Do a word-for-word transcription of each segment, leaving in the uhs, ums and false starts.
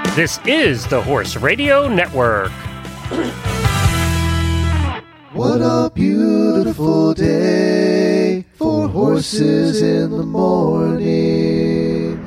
This is the Horse Radio Network. What a beautiful day for horses in the morning.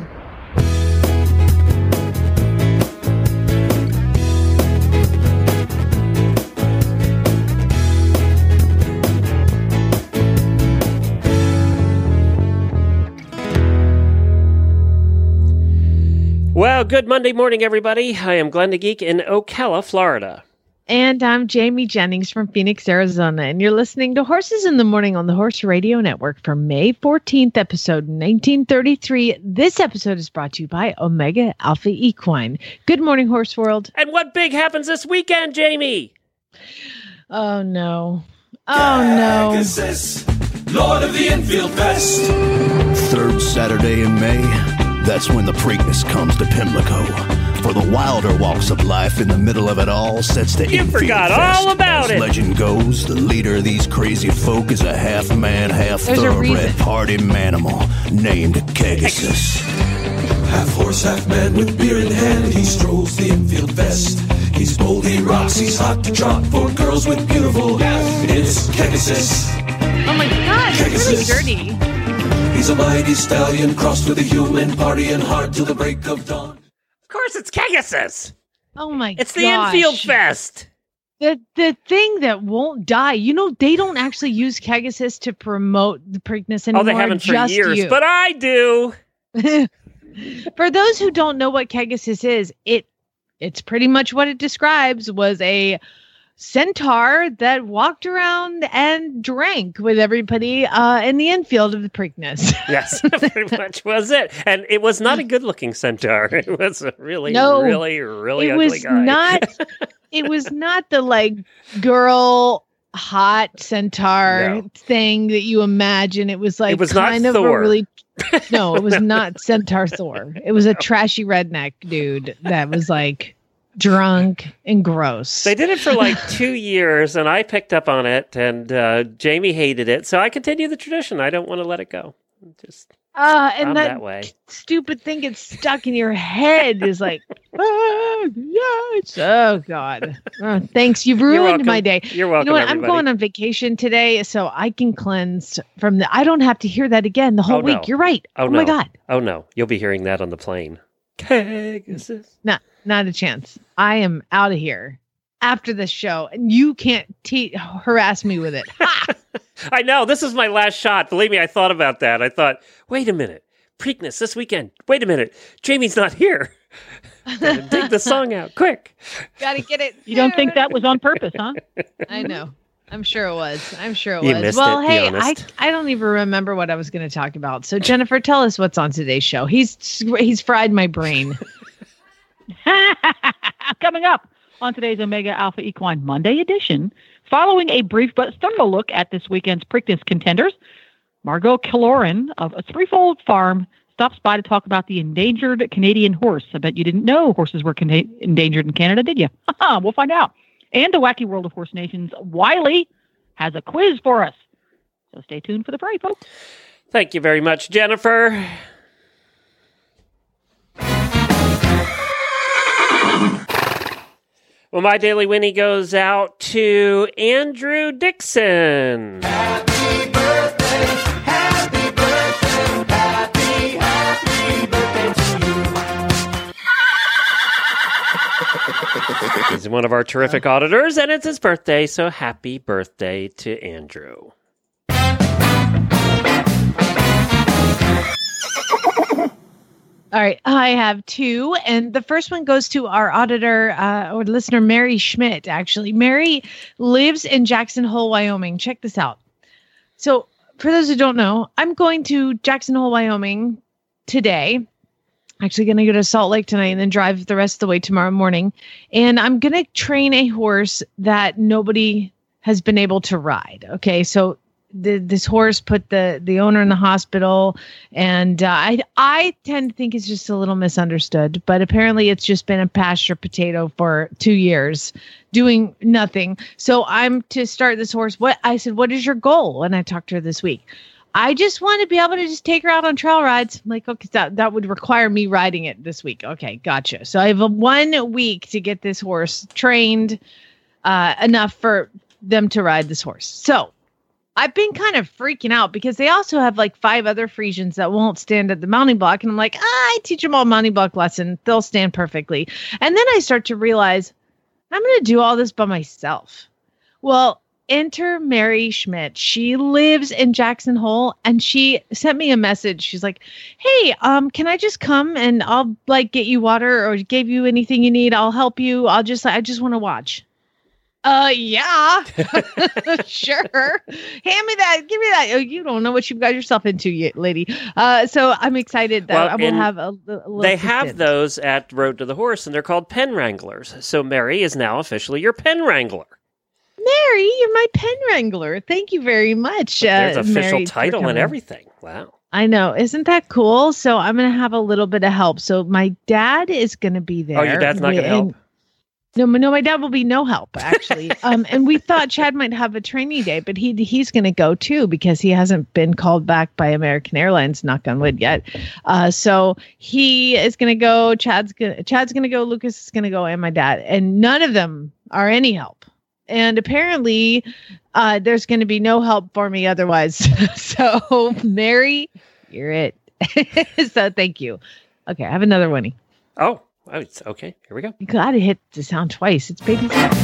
Well, good Monday morning, everybody. I am Glenn the Geek in Ocala, Florida. And I'm Jamie Jennings from Phoenix, Arizona. And you're listening to Horses in the Morning on the Horse Radio Network for May fourteenth, episode nineteen thirty-three. This episode is brought to you by Omega Alpha Equine. Good morning, Horse World. And what big happens this weekend, Jamie? Oh, no. Oh, no. Pegasus, Lord of the Infield Fest. Third Saturday in May, that's when the Preakness comes to Pimlico. For the wilder walks of life, in the middle of it all sets the You Infield forgot Fest. all about As it. legend goes, the leader of these crazy folk is a half-man, There's a half-thoroughbred reason. party manimal named Pegasus. Half horse, half man with beer in hand, he strolls the Infield Fest. He's bold, he rocks, he's hot to trot for girls with beautiful. It's Pegasus. Oh, my God. It's really dirty. He's a mighty stallion crossed with a human, partying hard till the break of dawn. Of course, it's Pegasus. Oh, my It's the gosh. Infield Fest. The the thing that won't die, you know, they don't actually use Pegasus to promote the Preakness anymore. Oh, they haven't for just years, you. but I do. For those who don't know what Pegasus is, it it's pretty much what it describes, was a centaur that walked around and drank with everybody uh, in the infield of the Preakness. Yes, pretty much was it. And it was not a good-looking centaur. It was a really, No, really, really it ugly was guy. not it was not the like girl hot centaur No. thing that you imagine. It was like It was not kind of Thor. a really no, it was not centaur Thor. It was a trashy redneck dude that was like drunk and gross. They did it for like two years, and I picked up on it, and uh, Jamie hated it, so I continue the tradition. I don't want to let it go. Just Uh, and I'm that, that way. stupid thing gets stuck in your head is like, oh, yes. Oh, God. Oh, thanks. You've You're ruined welcome. my day. You're welcome, You know what? everybody. I'm going on vacation today, so I can cleanse from the. I don't have to hear that again the whole Oh, no. week. You're right. Oh, Oh, no. my God. Oh, no. You'll be hearing that on the plane. Pegasus. Not, not a chance. I am out of here after this show, and you can't te- harass me with it. Ha! I know. This is my last shot. Believe me, I thought about that. I thought, wait a minute. Preakness this weekend. Wait a minute. Jamie's not here. Gotta dig the song out quick. Gotta get it. You don't think that was on purpose, huh? I know. I'm sure it was. I'm sure it You was. missed well, it, be hey, I, honest. I don't even remember what I was going to talk about. So, Jennifer, tell us what's on today's show. He's he's fried my brain. Coming up on today's Omega Alpha Equine Monday edition, following a brief but thorough look at this weekend's Preakness contenders, Margot Killoran of a Threefold Farm stops by to talk about the endangered Canadian horse. I bet you didn't know horses were con- endangered in Canada, did you? We'll find out. And the Wacky World of Horse Nations, Wiley has a quiz for us. So stay tuned for the parade, folks. Thank you very much, Jennifer. Well, my Daily Winnie goes out to Andrew Dixon. Happy birthday, happy birthday, happy, happy birthday to you. He's one of our terrific auditors, and it's his birthday, so happy birthday to Andrew. All right. I have two. And the first one goes to our auditor uh, or listener, Mary Schmidt, actually. Mary lives in Jackson Hole, Wyoming. Check this out. So for those who don't know, I'm going to Jackson Hole, Wyoming today. Actually going to go to Salt Lake tonight and then drive the rest of the way tomorrow morning. And I'm going to train a horse that nobody has been able to ride. Okay. So the, this horse put the, the owner in the hospital, and uh, I, I tend to think it's just a little misunderstood, but apparently it's just been a pasture potato for two years doing nothing. So I'm to start this horse. What I said, what is your goal? And I talked to her this week. I just want to be able to just take her out on trail rides. I'm like, okay, that, that would require me riding it this week. Okay, gotcha. So I have a one week to get this horse trained uh, enough for them to ride this horse. So I've been kind of freaking out because they also have like five other Friesians that won't stand at the mounting block. And I'm like, ah, I teach them all mounting block lesson. They'll stand perfectly. And then I start to realize I'm going to do all this by myself. Well, enter Mary Schmidt. She lives in Jackson Hole, and she sent me a message. She's like, hey, um, can I just come and I'll like get you water or give you anything you need? I'll help you. I'll just, I just want to watch. Uh, yeah, sure. Hand me that. Give me that. Oh, you don't know what you've got yourself into yet, lady. Uh, so I'm excited that Well, I will and have a, a little They assistant. have those at Road to the Horse, and they're called pen wranglers. So Mary is now officially your pen wrangler. Mary, you're my pen wrangler. Thank you very much. There's uh, official Mary, for title and coming. everything. Wow. I know. Isn't that cool? So I'm going to have a little bit of help. So my dad is going to be there. Oh, your dad's not going to help? And- No, no, my dad will be no help, actually. um, and we thought Chad might have a training day, but he he's going to go too because he hasn't been called back by American Airlines, knock on wood, yet. Uh, so he is going to go. Chad's going Chad's going to go. Lucas is going to go, and my dad. And none of them are any help. And apparently, uh, there's going to be no help for me otherwise. So, Mary, you're it. So, thank you. Okay, I have another one. Oh, oh, it's okay. Here we go. You gotta hit the sound twice. It's baby sound.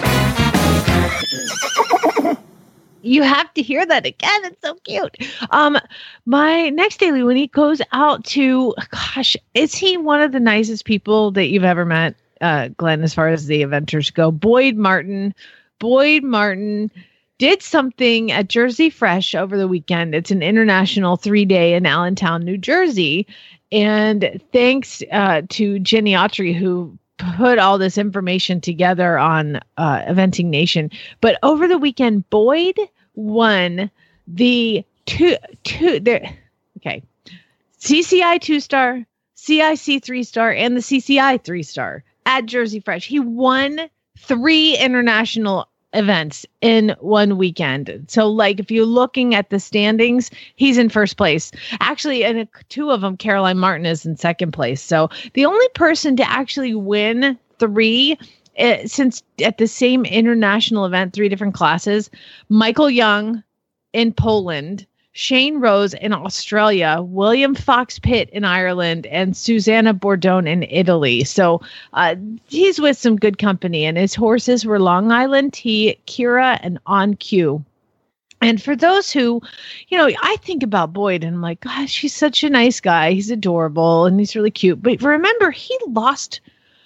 You have to hear that again. It's so cute. Um, my next Daily Winnie goes out to, gosh, is he one of the nicest people that you've ever met, uh, Glenn, as far as the eventers go? Boyd Martin. Boyd Martin did something at Jersey Fresh over the weekend. It's an international three-day in Allentown, New Jersey. And thanks uh, to Jenny Autry, who put all this information together on uh, Eventing Nation. But over the weekend, Boyd won the two, two there. Okay. C C I two-star, C I C three-star, and the C C I three-star at Jersey Fresh. He won three international events in one weekend. So like if you're looking at the standings, he's in first place. Actually, and two of them, Caroline Martin is in second place. So the only person to actually win three uh, since at the same international event, three different classes, Michael Young in Poland, Shane Rose in Australia, William Fox Pitt in Ireland, and Susanna Bordone in Italy. So uh, he's with some good company, and his horses were Long Island Tea, Kira, and On Cue. And for those who, you know, I think about Boyd and I'm like, gosh, he's such a nice guy. He's adorable and he's really cute. But remember, he lost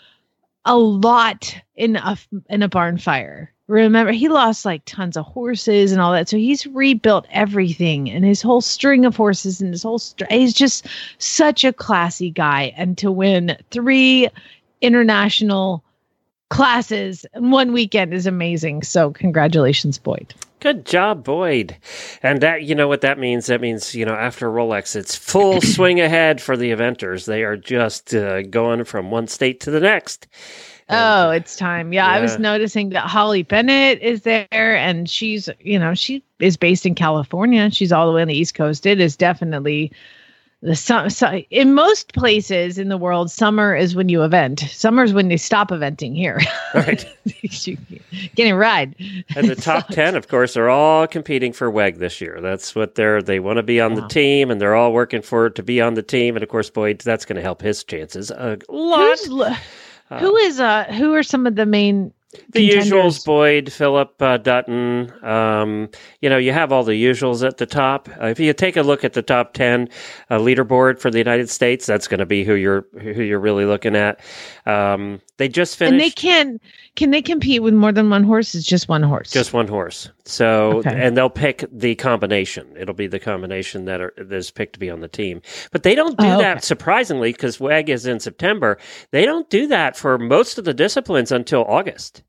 a lot in a, in a barn fire. Remember, he lost like tons of horses and all that. So he's rebuilt everything and his whole string of horses and his whole, str- he's just such a classy guy. And to win three international classes in one weekend is amazing. So congratulations, Boyd. Good job, Boyd. And that, you know what that means? That means, you know, after Rolex, it's full swing ahead for the eventers. They are just uh, going from one state to the next. Oh, it's time. Yeah, Yeah. I was noticing that Holly Bennett is there and she's, you know, she is based in California. She's all the way on the East Coast. It is definitely the sum. So in most places in the world, summer is when you event. Summer is when they stop eventing here. Right. Getting a ride. And the top ten, of course, are all competing for W E G this year. That's what they're, they want to be on Wow. the team, and they're all working for it to be on the team. And of course, Boyd, that's going to help his chances a lot. Who's, l- who is, uh, who are some of the main The contenders? usuals, Boyd, Philip uh, Dutton. Um, you know, you have all the usuals at the top. Uh, if you take a look at the top ten uh, leaderboard for the United States, that's going to be who you're who you're really looking at. Um, they just finished. And they can, can they compete with more than one horse? It's just one horse. Just one horse. So, Okay. and they'll pick the combination. It'll be the combination that, are, that is picked to be on the team. But they don't do Oh, that, okay. surprisingly, because W E G is in September. They don't do that for most of the disciplines until August.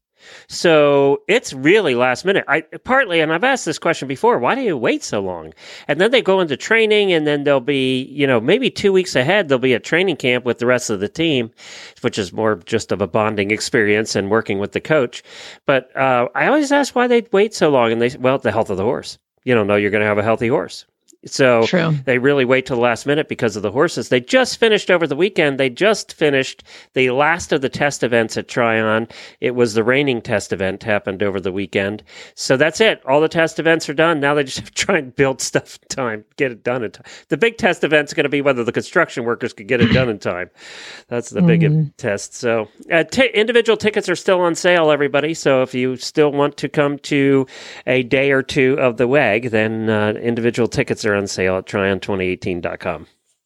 So it's really last minute. I partly, and I've asked this question before, why do you wait so long? And then they go into training, and then they'll be, you know, maybe two weeks ahead, they'll be at training camp with the rest of the team, which is more just of a bonding experience and working with the coach. But uh, I always ask why they wait so long, and they, well, the health of the horse. You don't know you're going to have a healthy horse. So True. they really wait till the last minute because of the horses. They just finished over the weekend. They just finished the last of the test events at Tryon. It was the raining test event happened over the weekend. So that's it. All the test events are done. Now they just have to try and build stuff in time, get it done in time. The big test event's going to be whether the construction workers could get it done in time. That's the big Mm-hmm. test. So uh, t- individual tickets are still on sale, everybody. So if you still want to come to a day or two of the W E G, then uh, individual tickets are on sale at tryon twenty eighteen dot com.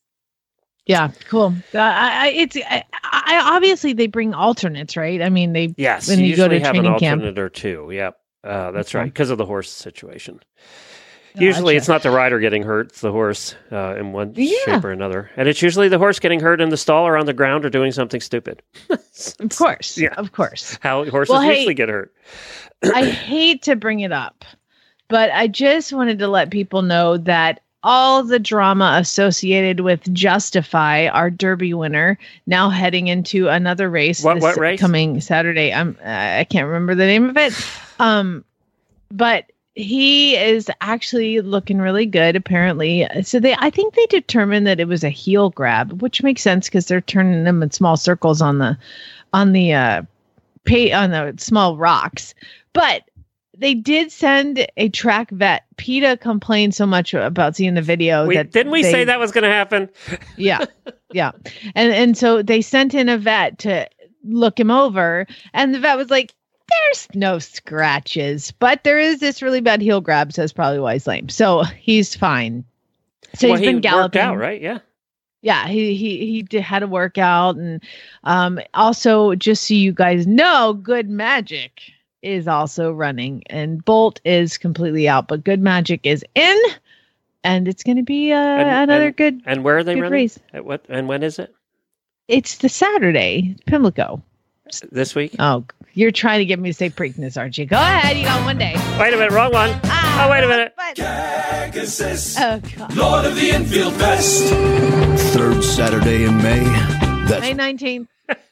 Yeah, cool. Uh, I, I, it's I, I obviously they bring alternates, right? I mean, they Yes, when you you go usually to have an training camp. alternate or two. Yep, uh, that's Okay. right, because of the horse situation. Usually Gotcha. it's not the rider getting hurt, it's the horse uh, in one Yeah. shape or another. And it's usually the horse getting hurt in the stall or on the ground or doing something stupid. Of course, Yeah. of course. How horses Well, hey- usually get hurt. I hate to bring it up, but I just wanted to let people know that all the drama associated with Justify, our Derby winner, now heading into another race. What- this what race? Coming Saturday. I'm I can't remember the name of it. Um, but he is actually looking really good, apparently. So they, I think they determined that it was a heel grab, which makes sense because they're turning them in small circles on the, on the, uh, pay on the small rocks. But they did send a track vet. PETA complained so much about seeing the video Wait, that didn't we they- say that was going to happen? yeah, yeah, and and so they sent in a vet to look him over, and the vet was like, "There's no scratches, but there is this really bad heel grab, so that's probably why he's lame." So he's fine. So well, he's been he galloping. worked out, right? Yeah. Yeah, he he he did, had a workout, and um, also just so you guys know, Good Magic is also running, and Bolt is completely out, but Good Magic is in, and it's going to be uh, And- another and- good. And where are they Good running? race. At what and when is it? It's the Saturday, Pimlico. This week? Oh, you're trying to get me to say Preakness, aren't you? Go ahead, you got one day. Wait a minute, wrong one. Ah, Oh, wait a minute. but- Pegasus, oh God, Lord of the Infield Best. Third Saturday in May. That's May nineteenth.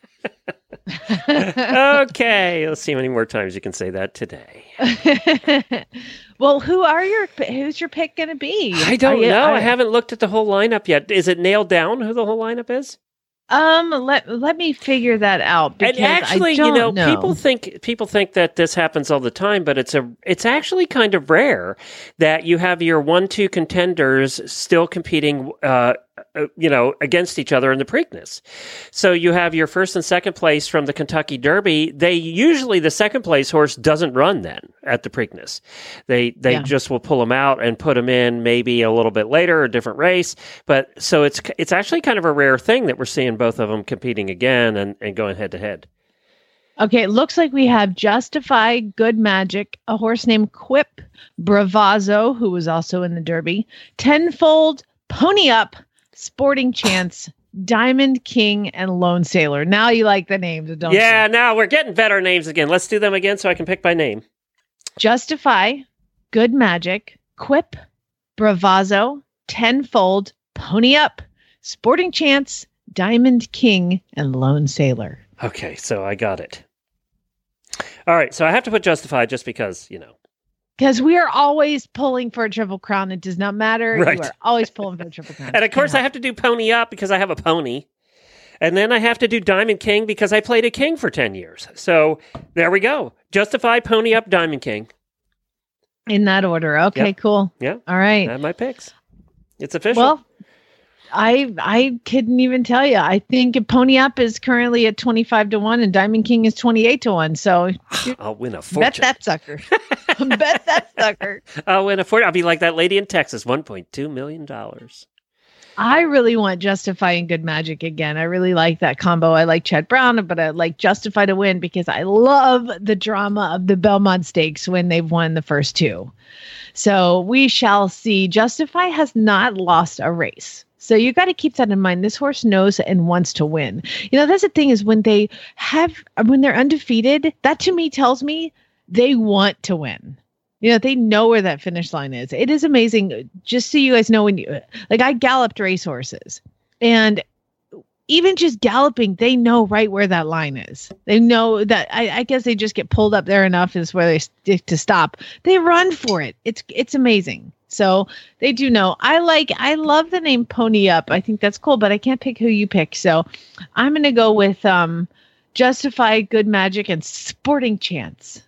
Okay, let's see how many more times you can say that today. Well, who are your who's your pick going to be? I don't Are you- know. are- I haven't looked at the whole lineup yet. Is it nailed down who the whole lineup is? Um, let let me figure that out. Because And actually, I don't you know, know, people think people think that this happens all the time, but it's a it's actually kind of rare that you have your one-two contenders still competing, uh, uh, you know, against each other in the Preakness. So you have your first and second place from the Kentucky Derby. They usually the second place horse doesn't run then at the Preakness. They they Yeah. just will pull them out and put them in maybe a little bit later, a different race. But so it's it's actually kind of a rare thing that we're seeing both of them competing again and, and going head to head. Okay, it looks like we have Justify, Good Magic, a horse named Quip, Bravazzo, who was also in the Derby, Tenfold, Pony Up, Sporting Chance, Diamond King, and Lone Sailor. Now you like the names, don't Yeah, you? now we're getting better names again. Let's do them again so I can pick by name. Justify, Good Magic, Quip, Bravazzo, Tenfold, Pony Up, Sporting Chance, Diamond King, and Lone Sailor. Okay, so I got it. All right, so I have to put Justify just because, you know. Because we are always pulling for a triple crown. It does not matter. Right. You are always pulling for a triple crown. And of course, I have to do Pony Up because I have a pony. And then I have to do Diamond King because I played a king for ten years. So there we go. Justify, Pony Up, Diamond King. In that order. Okay, Yep. cool. Yeah, All right. I have my picks. It's official. Well, I I couldn't even tell you. I think Pony Up is currently at twenty-five to one and Diamond King is twenty-eight to one. So I'll win a bet fortune. that sucker. bet that sucker. I'll win a fortune. I'll be like that lady in Texas, one point two million dollars. I really want Justify and Good Magic again. I really like that combo. I like Chad Brown, but I like Justify to win because I love the drama of the Belmont Stakes when they've won the first two. So we shall see. Justify has not lost a race. So you got to keep that in mind. This horse knows and wants to win. You know, that's the thing is when they have, when they're undefeated, that to me tells me they want to win. You know, they know where that finish line is. It is amazing. Just so you guys know, when you, like I galloped racehorses and even just galloping, they know right where that line is. They know that, I, I guess they just get pulled up there enough is where they stick to stop. They run for it. It's, it's amazing. So they do know. I like, I love the name Pony Up. I think that's cool, but I can't pick who you pick. So I'm going to go with um, Justified, Good Magic, and Sporting Chance.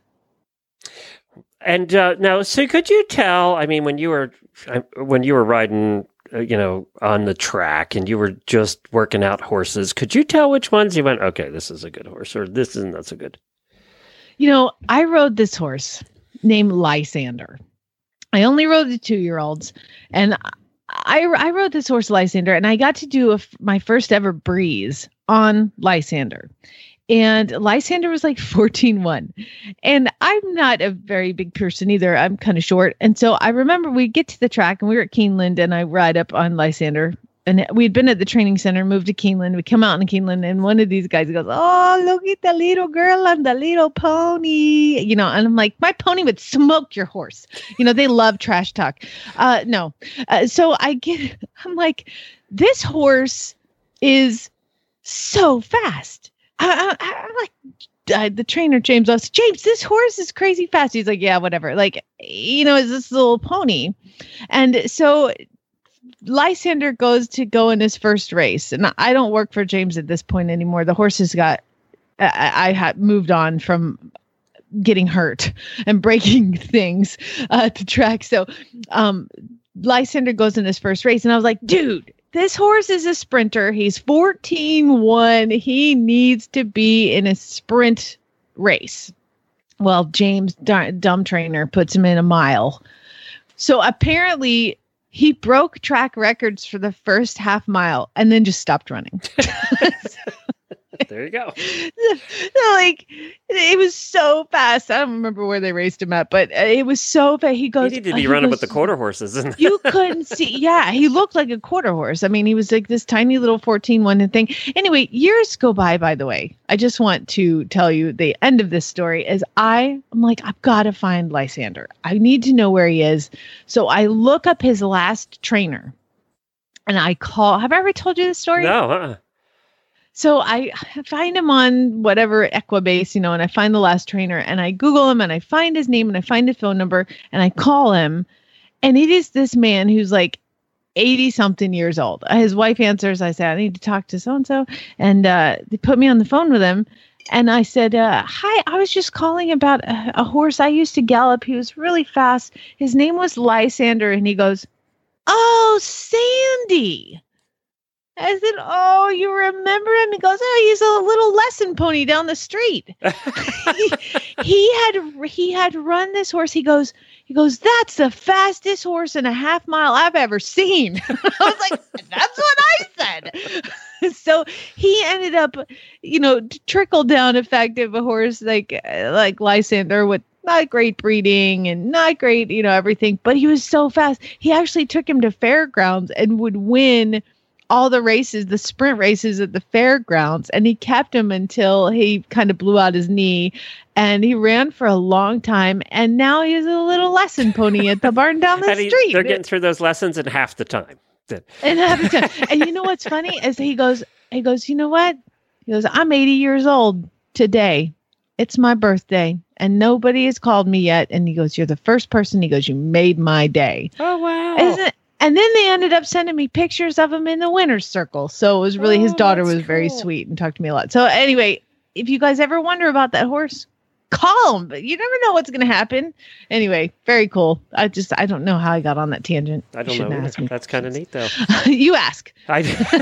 And uh, now, so could you tell, I mean, when you were, when you were riding, uh, you know, on the track and you were just working out horses, could you tell which ones you went, okay, this is a good horse, or this isn't not so good? You know, I rode this horse named Lysander. I only rode the two-year-olds, and I, I rode this horse, Lysander, and I got to do a, my first ever breeze on Lysander. And Lysander was like fourteen one. And I'm not a very big person either. I'm kind of short. And so I remember we get to the track and we were at Keeneland and I ride up on Lysander. And we'd been at the training center, moved to Keeneland. We come out in Keeneland and one of these guys goes, oh, look at the little girl on the little pony. You know, and I'm like, my pony would smoke your horse. You know, they love trash talk. Uh, no. Uh, so I get, I'm like, this horse is so fast. I, I, I'm like, uh, the trainer, James, I was, James, this horse is crazy fast. He's like, yeah, whatever. Like, you know, it's this little pony. And so Lysander goes to go in his first race. And I don't work for James at this point anymore. The horse has got, I, I had moved on from getting hurt and breaking things uh, to track. So um, Lysander goes in his first race. And I was like, dude, this horse is a sprinter. He's fourteen one. He needs to be in a sprint race. Well, James, d- dumb trainer, puts him in a mile. So apparently he broke track records for the first half mile and then just stopped running. There you go. Like, it was so fast. I don't remember where they raced him at, but it was so fast. He goes, he needed to be uh, running goes, with the quarter horses. Isn't you couldn't see. Yeah, he looked like a quarter horse. I mean, he was like this tiny little fourteen one thing. Anyway, years go by, by the way. I just want to tell you the end of this story is I, I'm like, I've got to find Lysander. I need to know where he is. So I look up his last trainer and I call. Have I ever told you this story? No, uh-uh. So I find him on whatever Equibase, you know, and I find the last trainer and I Google him and I find his name and I find his phone number and I call him. And it is this man who's like eighty something years old. His wife answers. I say, I need to talk to so-and-so. And uh, they put me on the phone with him. And I said, uh, hi, I was just calling about a, a horse I used to gallop. He was really fast. His name was Lysander. And he goes, oh, Sandy. I said, oh, you remember him? He goes, oh, he's a little lesson pony down the street. he, he had he had run this horse. He goes, he goes, that's the fastest horse in a half mile I've ever seen. I was like, that's what I said. So he ended up, you know, trickle down effect of a horse like like Lysander with not great breeding and not great, you know, everything. But he was so fast. He actually took him to fairgrounds and would win all the races, the sprint races at the fairgrounds, and he kept him until he kind of blew out his knee, and he ran for a long time, and now he's a little lesson pony at the barn down the and he, street. They're getting through those lessons in half the time. And half the time. And you know what's funny is he goes, he goes, you know what? He goes, I'm eighty years old today. It's my birthday, and nobody has called me yet. And he goes, you're the first person. He goes, you made my day. Oh wow! Isn't it? And then they ended up sending me pictures of him in the winner's circle. So it was really, oh, his daughter was cool. Very sweet and talked to me a lot. So anyway, if you guys ever wonder about that horse, call him, but you never know what's going to happen. Anyway, very cool. I just, I don't know how I got on that tangent. I don't know. That's kind of neat though. You ask. I,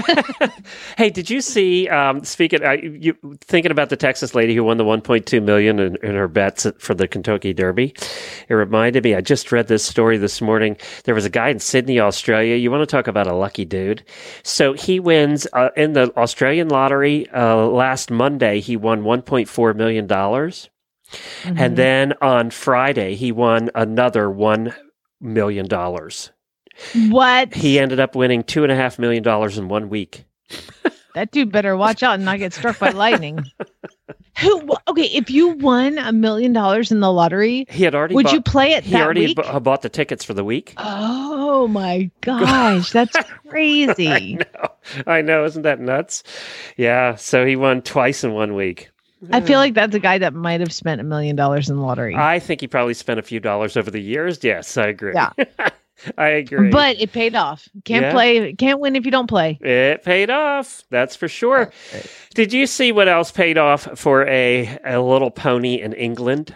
hey, did you see, um, speaking, uh, you thinking about the Texas lady who won the one point two million in, in her bets for the Kentucky Derby? It reminded me, I just read this story this morning. There was a guy in Sydney, Australia. You want to talk about a lucky dude. So he wins uh, in the Australian lottery uh, last Monday. He won one point four million dollars. Mm-hmm. And then on Friday, he won another one million dollars. What? He ended up winning two and a half million dollars in one week. That dude better watch out and not get struck by lightning. Who? Okay, if you won a million dollars in the lottery, he had already. Would bought, you play it? He that already week? b- bought the tickets for the week. Oh my gosh, that's crazy! I know, I know, isn't that nuts? Yeah, so he won twice in one week. I feel like that's a guy that might have spent a million dollars in the lottery. I think he probably spent a few dollars over the years. Yes, I agree. Yeah. I agree. But it paid off. Can't Yeah. play, can't win if you don't play. It paid off. That's for sure. Did you see what else paid off for a, a little pony in England?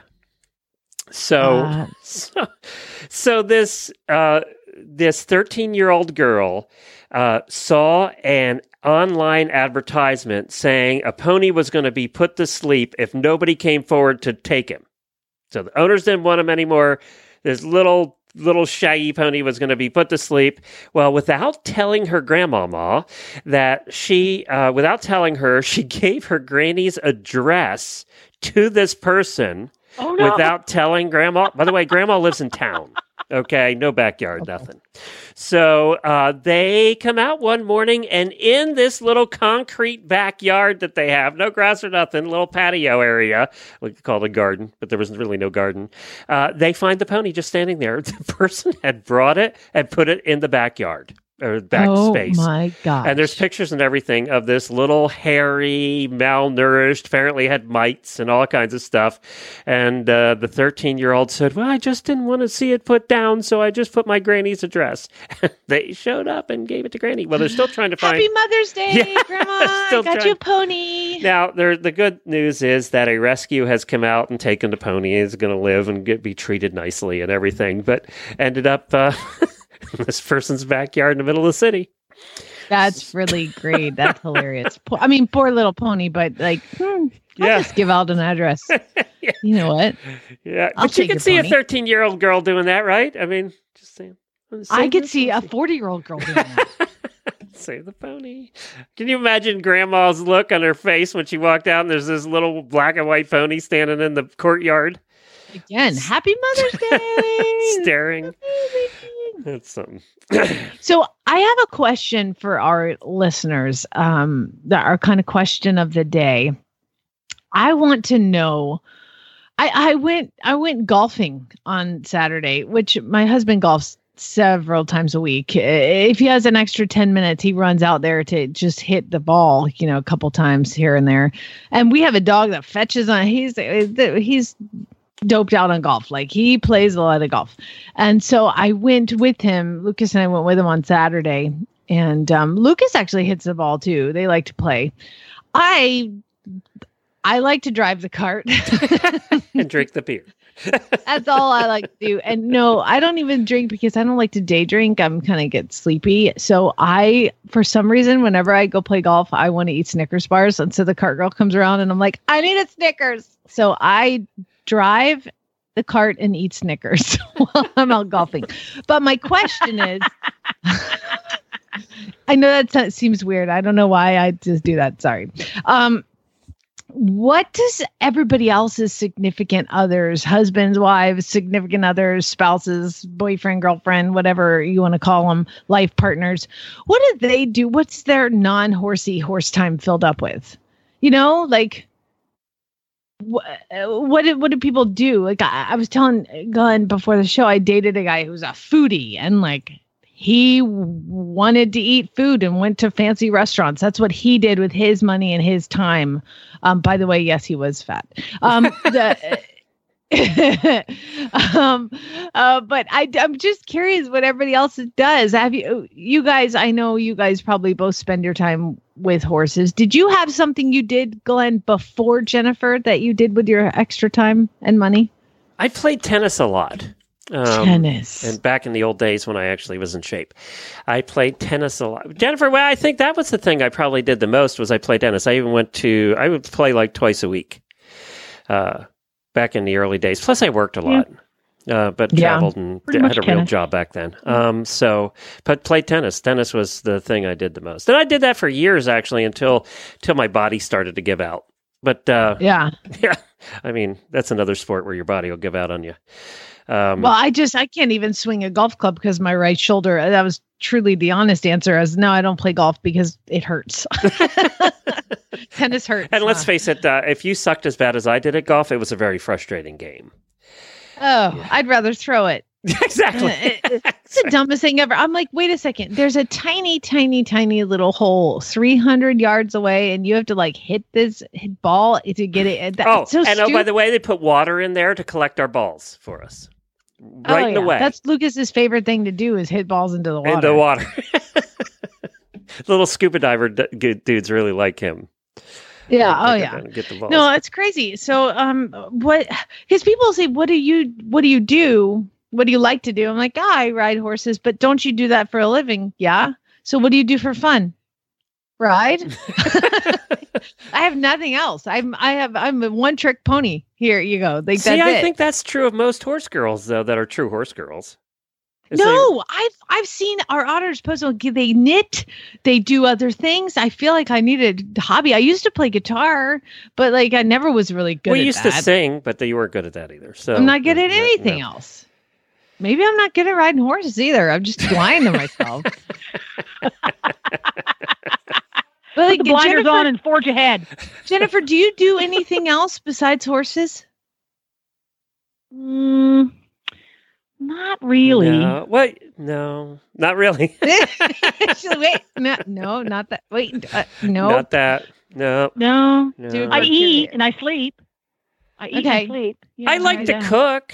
So, Uh, so, so this uh, this thirteen-year-old girl uh, saw an online advertisement saying a pony was going to be put to sleep if nobody came forward to take him. So the owners didn't want him anymore. This little little shaggy pony was going to be put to sleep. Well, without telling her grandmama that she, uh, without telling her, she gave her granny's address to this person Oh, no. without telling grandma. By the way, grandma lives in town. Okay, no backyard, nothing. So uh, they come out one morning, and in this little concrete backyard that they have, no grass or nothing, little patio area, we could call it a garden, but there was really no garden. Uh, they find the pony just standing there. The person had brought it and put it in the backyard. Or back oh space. my God. And there's pictures and everything of this little hairy, malnourished, apparently had mites and all kinds of stuff. And uh, the thirteen-year-old said, well, I just didn't want to see it put down, so I just put my granny's address. They showed up and gave it to Granny. Well, they're still trying to find... Happy Mother's Day, Yeah, Grandma. still I got trying- you a pony. Now, there, the good news is that a rescue has come out and taken the pony. Is going to live and get, be treated nicely and everything, but ended up uh, in this person's backyard in the middle of the city. That's really great. That's hilarious. Po- I mean, poor little pony, but like, hmm, I'll Yeah. just give out an address. Yeah. You know what? Yeah, I'll but you take can your see pony. a thirteen-year-old girl doing that, right? I mean, just saying. I could this see a pony. forty-year-old girl doing that. Save the pony. Can you imagine Grandma's look on her face when she walked out and there's this little black and white pony standing in the courtyard Again, Happy Mother's Day. staring? That's something. So I have a question for our listeners. Um, the, our kind of question of the day. I want to know. I, I went I went golfing on Saturday, which my husband golfs several times a week. If he has an extra ten minutes, he runs out there to just hit the ball, you know, a couple times here and there. And we have a dog that fetches on. He's he's doped out on golf. Like he plays a lot of golf. And so I went with him. Lucas and I went with him on Saturday. And um, Lucas actually hits the ball too. They like to play. I I like to drive the cart. And drink the beer. That's all I like to do. And no, I don't even drink because I don't like to day drink. I'm kind of get sleepy. So I, for some reason, whenever I go play golf, I want to eat Snickers bars. And so the cart girl comes around and I'm like, I need a Snickers. So I drive the cart and eat Snickers while I'm out golfing. But my question is, I know that that seems weird. I don't know why I just do that. Sorry. Um, What does everybody else's significant others, husbands, wives, significant others, spouses, boyfriend, girlfriend, whatever you want to call them, life partners, what do they do? What's their non-horsey horse time filled up with? You know, like wh- what do, what do people do? Like I, I was telling Glenn before the show, I dated a guy who was a foodie and like he wanted to eat food and went to fancy restaurants. That's what he did with his money and his time. Um, by the way, yes, he was fat. Um, the, um, uh, but I, I'm just curious what everybody else does. Have you, you guys, I know you guys probably both spend your time with horses. Did you have something you did, Glenn, before Jennifer that you did with your extra time and money? I played tennis a lot. Um, Tennis. And back in the old days when I actually was in shape, I played tennis a lot. Jennifer, well, I think that was the thing I probably did the most was I played tennis. I even went to, I would play like twice a week uh, back in the early days. Plus I worked a lot, uh, but Yeah. traveled and Pretty had much a real tennis. job back then. Um, so, but played tennis. Tennis was the thing I did the most. And I did that for years actually until, until my body started to give out. But uh, Yeah. yeah, I mean, that's another sport where your body will give out on you. Um, Well, I just, I can't even swing a golf club because my right shoulder, that was truly the honest answer as no, I don't play golf because it hurts. Tennis hurts. And let's huh? face it, uh, if you sucked as bad as I did at golf, it was a very frustrating game. Oh, Yeah. I'd rather throw it. Exactly. It- it- It's the dumbest thing ever. I'm like, wait a second. There's a tiny, tiny, tiny little hole three hundred yards away, and you have to like hit this hit ball to get it. That's oh, so and oh, by stupid. the way, they put water in there to collect our balls for us. right oh, in the yeah. way. That's Lucas's favorite thing to do is hit balls into the water. In the water. Little scuba diver d- dudes really like him. Yeah. Oh They yeah. go Get the balls. No, it's crazy. So, um, what? Because people say, "What do you? What do you do? What do you like to do?" I'm like, ah, I ride horses, but don't you do that for a living? Yeah. So, what do you do for fun? Ride. I have nothing else. I'm. I have. I'm a one trick pony. Here you go. Like, See, that's I it. think that's true of most horse girls, though, that are true horse girls. Is No, I've I've seen our auditors post. on- They knit, they do other things. I feel like I need a hobby. I used to play guitar, but like I never was really good. We at used that. to sing, but you weren't good at that either. So I'm not good at no, anything no. else. Maybe I'm not good at riding horses either. I'm just lying to myself. But like, Put the blinders Jennifer, on and forge ahead. Jennifer, do you do anything else besides horses? Mm, not really. No, what? No, not really. She's like, wait, no, no, not that. Wait, uh, no. Not that. No. No. no. Dude, I Or eat do- and I sleep. I eat Okay. and sleep. Yeah, I like I to do. cook.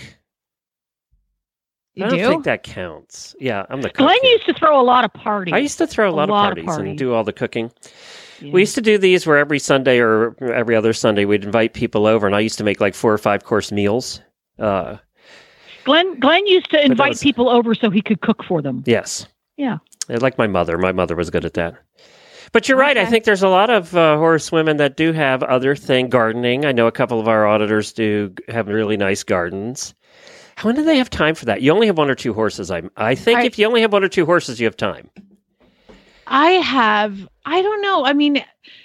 You I don't do? think that counts. Yeah, I'm the cook. Glenn here. used to throw a lot of parties. I used to throw a lot, lot of, of parties and parties. do all the cooking. Yeah. We used to do these where every Sunday or every other Sunday we'd invite people over, and I used to make like four or five course meals. Uh, Glenn Glenn used to that invite was- people over so he could cook for them. yes. Yeah. I like my mother. My mother was good at that. But you're right. I Okay. think there's a lot of uh, horse women that do have other thing gardening. I know a couple of our auditors do have really nice gardens. When do they have time for that? You only have one or two horses. I I think I- if you only have one or two horses, you have time. I have, I don't know. I mean,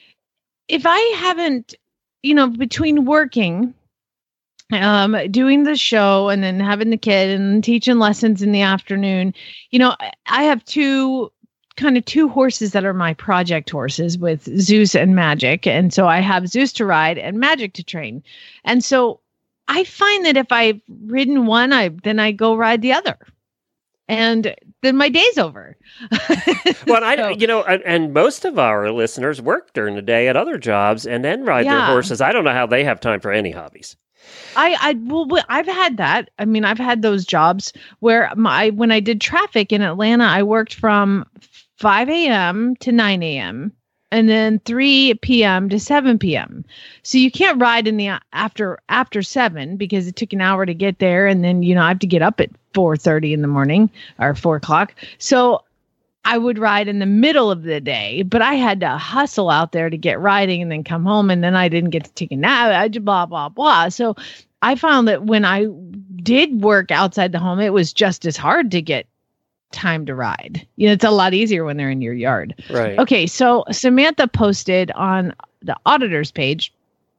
if I haven't, you know, between working, um, doing the show and then having the kid and teaching lessons in the afternoon, you know, I- I have two kind of two horses that are my project horses with Zeus and Magic. And so I have Zeus to ride and Magic to train. And so I find that if I've ridden one, I then I go ride the other. And then my day's over. Well, I, So- you know, and, and most of our listeners work during the day at other jobs and then ride their Yeah. horses. I don't know how they have time for any hobbies. I, I, well, wh- I've had that. I mean, I've had those jobs where my, when I did traffic in Atlanta, I worked from five a.m. to nine a.m. and then three p.m. to seven p.m. So you can't ride in the a- after, after seven because it took an hour to get there. And then, you know, I have to get up at four thirty in the morning or four o'clock. So I would ride in the middle of the day, but I had to hustle out there to get riding and then come home. And then I didn't get to take a nap. I just blah, blah, blah. So I found that when I did work outside the home, it was just as hard to get time to ride. You know, it's a lot easier when they're in your yard. Right. Okay. So Samantha posted on the auditor's page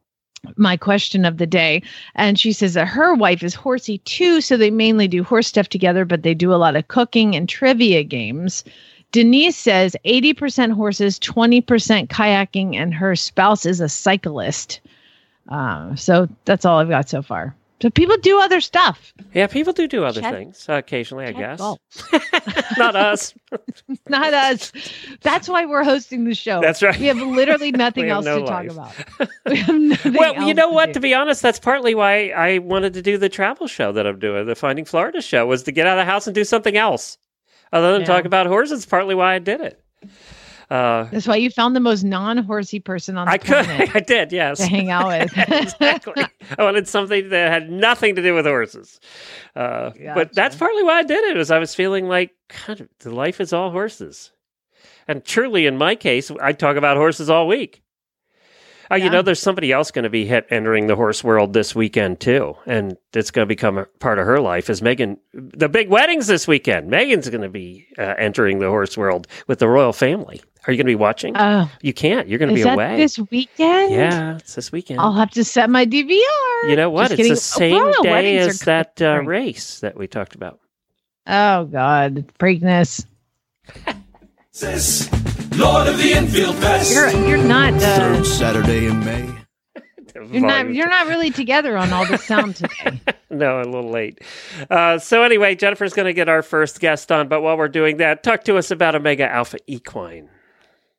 my question of the day. And she says that her wife is horsey too. So they mainly do horse stuff together, but they do a lot of cooking and trivia games. Denise says eighty percent horses, twenty percent kayaking, and her spouse is a cyclist. Uh, so that's all I've got so far. So people do other stuff. Yeah, people do do other Chad- things uh, occasionally, I Chad guess. Galt. Not us. Not us. That's why we're hosting the show. That's right. We have literally nothing We have else no to talk life. about. We have nothing Well, you else know to what? do. To be honest, that's partly why I wanted to do the travel show that I'm doing, the Finding Florida show, was to get out of the house and do something else other than Yeah. talk about horses. Partly why I did it. Uh, That's why you found the most non-horsey person on the I could, planet I did, yes. to hang out with. Exactly. I wanted something that had nothing to do with horses. Uh, But Gotcha. that's partly why I did it, was I was feeling like, God, the life is all horses. And truly, in my case, I talk about horses all week. Uh, You Yeah. know, there's somebody else going to be hit entering the horse world this weekend, too. And it's going to become a part of her life is Megan. The big wedding's this weekend. Megan's going to be uh, entering the horse world with the royal family. Are you going to be watching? Oh, you can't. You're going to is be that away. this weekend? Yeah, it's this weekend. I'll have to set my D V R. You know what? Just It's kidding. the same Royal day weddings are as that uh, great. race that we talked about. Oh God, Preakness. This Lord of the Infield Fest. You're you're not uh, Third Saturday in May. you're not you're not really together on all the sound today. No, a little late. Uh, so anyway, Jennifer's going to get our first guest on, but while we're doing that, talk to us about Omega Alpha Equine.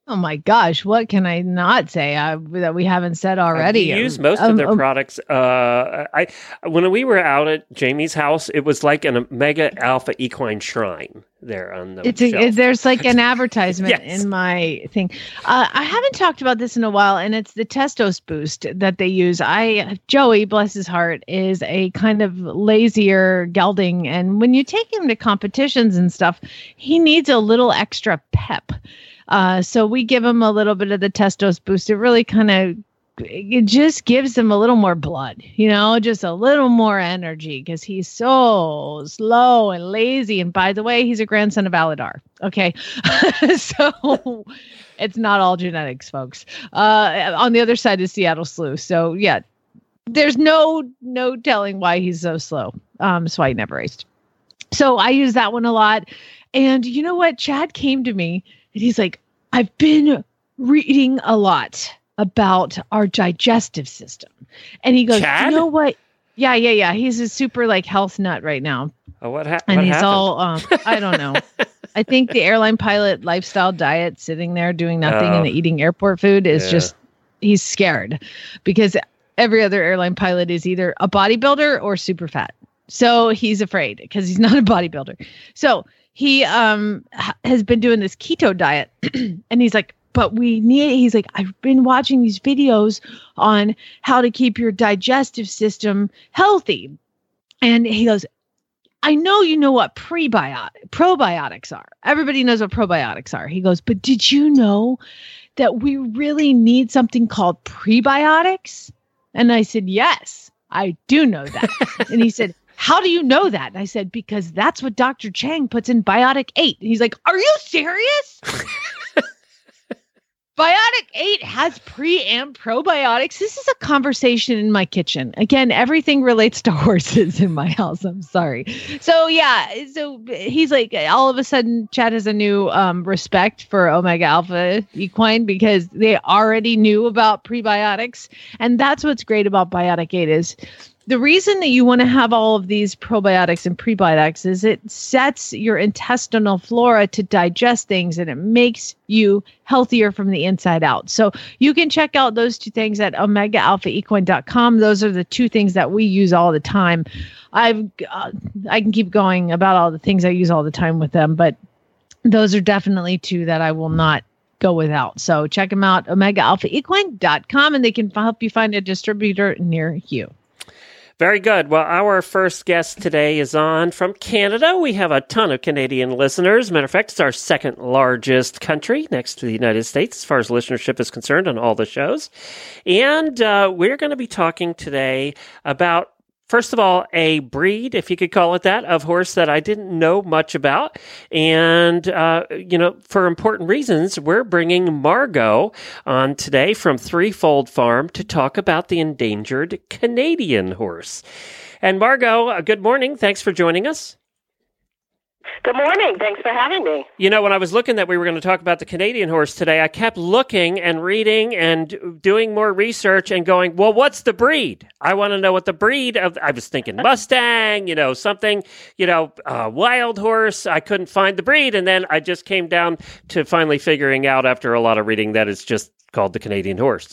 Oh my gosh, what can I not say uh, that we haven't said already? Uh, we use most um, of their um, products. Uh, I when we were out at Jamie's house, it was like an Omega Alpha Equine Shrine there on the It's a, shelf. it, there's like an advertisement Yes. in my thing. Uh, I haven't talked about this in a while, and it's the Testos Boost that they use. I Joey, bless his heart, is a kind of lazier gelding, and when you take him to competitions and stuff, he needs a little extra pep. Uh, so we give him a little bit of the Testos Boost. It really kind of, it just gives him a little more blood, you know, just a little more energy because he's so slow and lazy. And by the way, he's a grandson of Aladar. Okay. So it's not all genetics, folks. Uh, on the other side is Seattle Slew. So yeah, there's no, no telling why he's so slow. Um, that's why he never raced. So I use that one a lot. And you know what? Chad came to me and he's like, I've been reading a lot about our digestive system. And he goes, Chad? you know what? Yeah, yeah, yeah. He's a super like health nut right now. Oh, what, ha- And what he's happened? all, um, I don't know. I think the airline pilot lifestyle diet, sitting there doing nothing Oh. and eating airport food is Yeah. just, he's scared because every other airline pilot is either a bodybuilder or super fat. So he's afraid because he's not a bodybuilder. So he um h- has been doing this keto diet and he's like, but we need, he's like, I've been watching these videos on how to keep your digestive system healthy. And he goes, I know you know what prebiotic probiotics are. Everybody knows what probiotics are. He goes, but did you know that we really need something called prebiotics? And I said, yes, I do know that. And he said, how do you know that? And I said, because that's what Doctor Chang puts in Biotic eight. And he's like, are you serious? Biotic eight has pre and probiotics. This is a conversation in my kitchen. Again, everything relates to horses in my house. I'm sorry. So yeah, so he's like, all of a sudden, Chad has a new um, respect for Omega Alpha Equine because they already knew about prebiotics. And that's what's great about Biotic eight is the reason that you want to have all of these probiotics and prebiotics is it sets your intestinal flora to digest things and it makes you healthier from the inside out. So you can check out those two things at omega alpha equine dot com. Those are the two things that we use all the time. I've uh, I can keep going about all the things I use all the time with them, but those are definitely two that I will not go without. So check them out, omega alpha equine dot com, and they can help you find a distributor near you. Very good. Well, our first guest today is on from Canada. We have a ton of Canadian listeners. Matter of fact, it's our second largest country next to the United States as far as listenership is concerned on all the shows. And uh, we're going to be talking today about, first of all, a breed, if you could call it that, of horse that I didn't know much about. And, uh, you know, for important reasons, we're bringing Margot on today from Threefold Farm to talk about the endangered Canadian horse. And Margot, uh, good morning. Thanks for joining us. Good morning. Thanks for having me. You know, when I was looking that we were going to talk about the Canadian horse today, I kept looking and reading and doing more research and going, well, what's the breed? I want to know what the breed of, I was thinking Mustang, you know, something, you know, uh, wild horse. I couldn't find the breed. And then I just came down to finally figuring out after a lot of reading that it's just called the Canadian horse.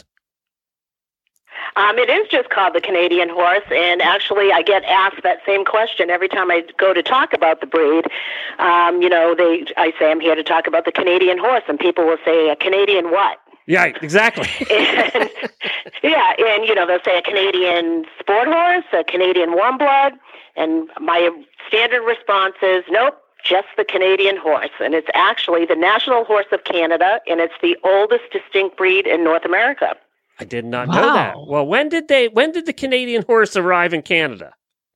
Um, it is just called the Canadian horse, and actually I get asked that same question every time I go to talk about the breed. Um, you know, they I say I'm here to talk about the Canadian horse, and people will say, a Canadian what? Yeah, exactly. and, yeah, and, you know, they'll say a Canadian sport horse, a Canadian warm blood, and my standard response is, nope, just the Canadian horse. And it's actually the national horse of Canada, and it's the oldest distinct breed in North America. I did not Wow. know that. Well, when did they? When did the Canadian horse arrive in Canada?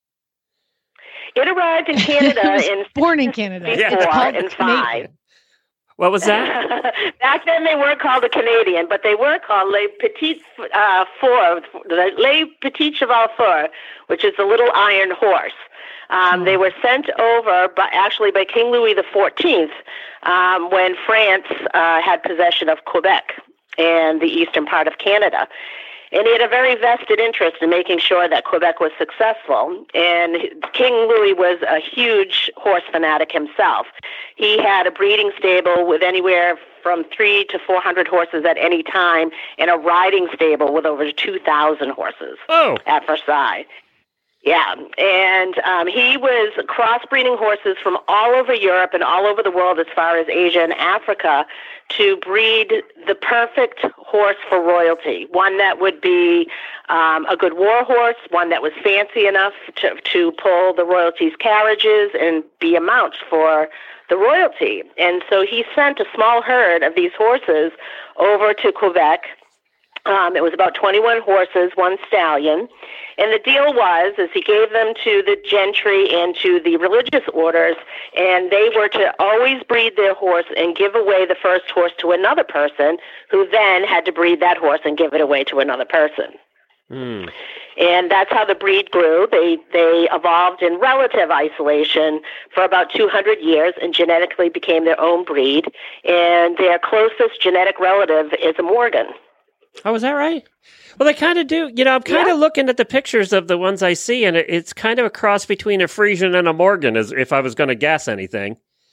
It arrived in Canada He was in born in Canada. Yeah. It's four called and the five. Canadian. What was that? Back then they weren't called the Canadian, but they were called Les Petits uh, Fours, Les Petits Cheval Fours, which is the little iron horse. Um, They were sent over, by, actually by King Louis the fourteenth, um, when France uh, had possession of Quebec and the eastern part of Canada. And he had a very vested interest in making sure that Quebec was successful. And King Louis was a huge horse fanatic himself. He had a breeding stable with anywhere from three to four hundred horses at any time in a riding stable with over two thousand horses Oh. at Versailles. Yeah, and um, he was crossbreeding horses from all over Europe and all over the world as far as Asia and Africa to breed the perfect horse for royalty, one that would be um, a good war horse, one that was fancy enough to, to pull the royalty's carriages and be a mount for the royalty. And so he sent a small herd of these horses over to Quebec. Um, it was about twenty-one horses, one stallion. And the deal was, is he gave them to the gentry and to the religious orders, and they were to always breed their horse and give away the first horse to another person, who then had to breed that horse and give it away to another person. Mm. And that's how the breed grew. They they evolved in relative isolation for about two hundred years and genetically became their own breed. And their closest genetic relative is a Morgan. Oh, is that right? Well, they kind of do. You know, I'm kind Yeah. of looking at the pictures of the ones I see, and it, it's kind of a cross between a Frisian and a Morgan, as if I was going to guess anything.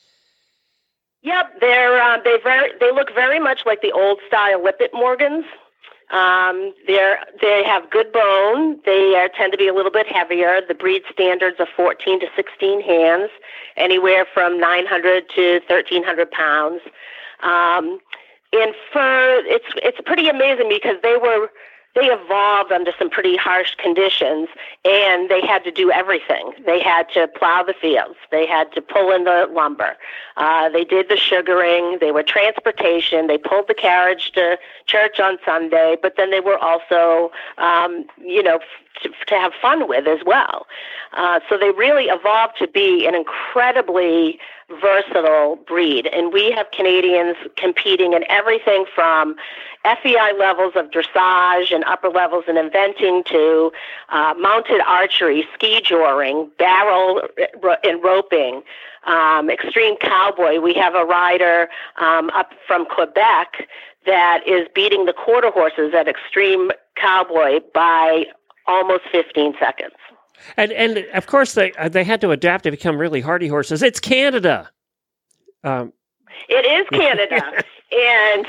Yep, they're uh, they very they look very much like the old style Lippet Morgans. Um, they're they have good bone. They uh, tend to be a little bit heavier. The breed standards are fourteen to sixteen hands, anywhere from nine hundred to thirteen hundred pounds. Um, And fur, it's it's pretty amazing because they were they evolved under some pretty harsh conditions, and they had to do everything. They had to plow the fields. They had to pull in the lumber. Uh, they did the sugaring. They were transportation. They pulled the carriage to church on Sunday, but then they were also, um, you know, to, to have fun with as well. Uh, so they really evolved to be an incredibly versatile breed. And we have Canadians competing in everything from F E I levels of dressage and upper levels in eventing to uh, mounted archery, ski joring, barrel and roping, um, extreme cowboy. We have a rider um, up from Quebec that is beating the quarter horses at extreme cowboy by almost fifteen seconds. And and of course they they had to adapt to become really hardy horses. It's Canada. Um, It is Canada, and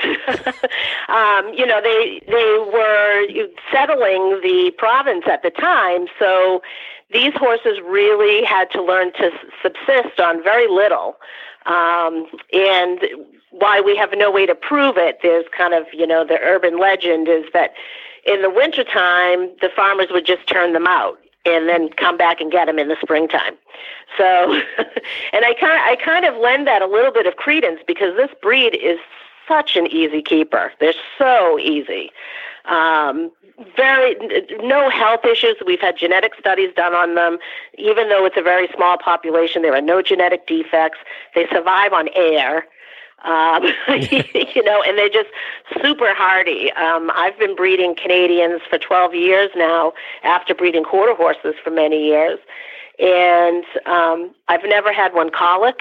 um, you know they they were settling the province at the time, so these horses really had to learn to subsist on very little. Um, and why we have no way to prove it, there's kind of, you know, the urban legend is that in the wintertime, the farmers would just turn them out and then come back and get them in the springtime. So, and I kind of, I kind of lend that a little bit of credence because this breed is such an easy keeper. They're so easy. Um, very, no health issues. We've had genetic studies done on them. Even though it's a very small population, there are no genetic defects. They survive on air. Um, you know, and they're just super hardy. Um, I've been breeding Canadians for twelve years now after breeding quarter horses for many years. And um, I've never had one colic.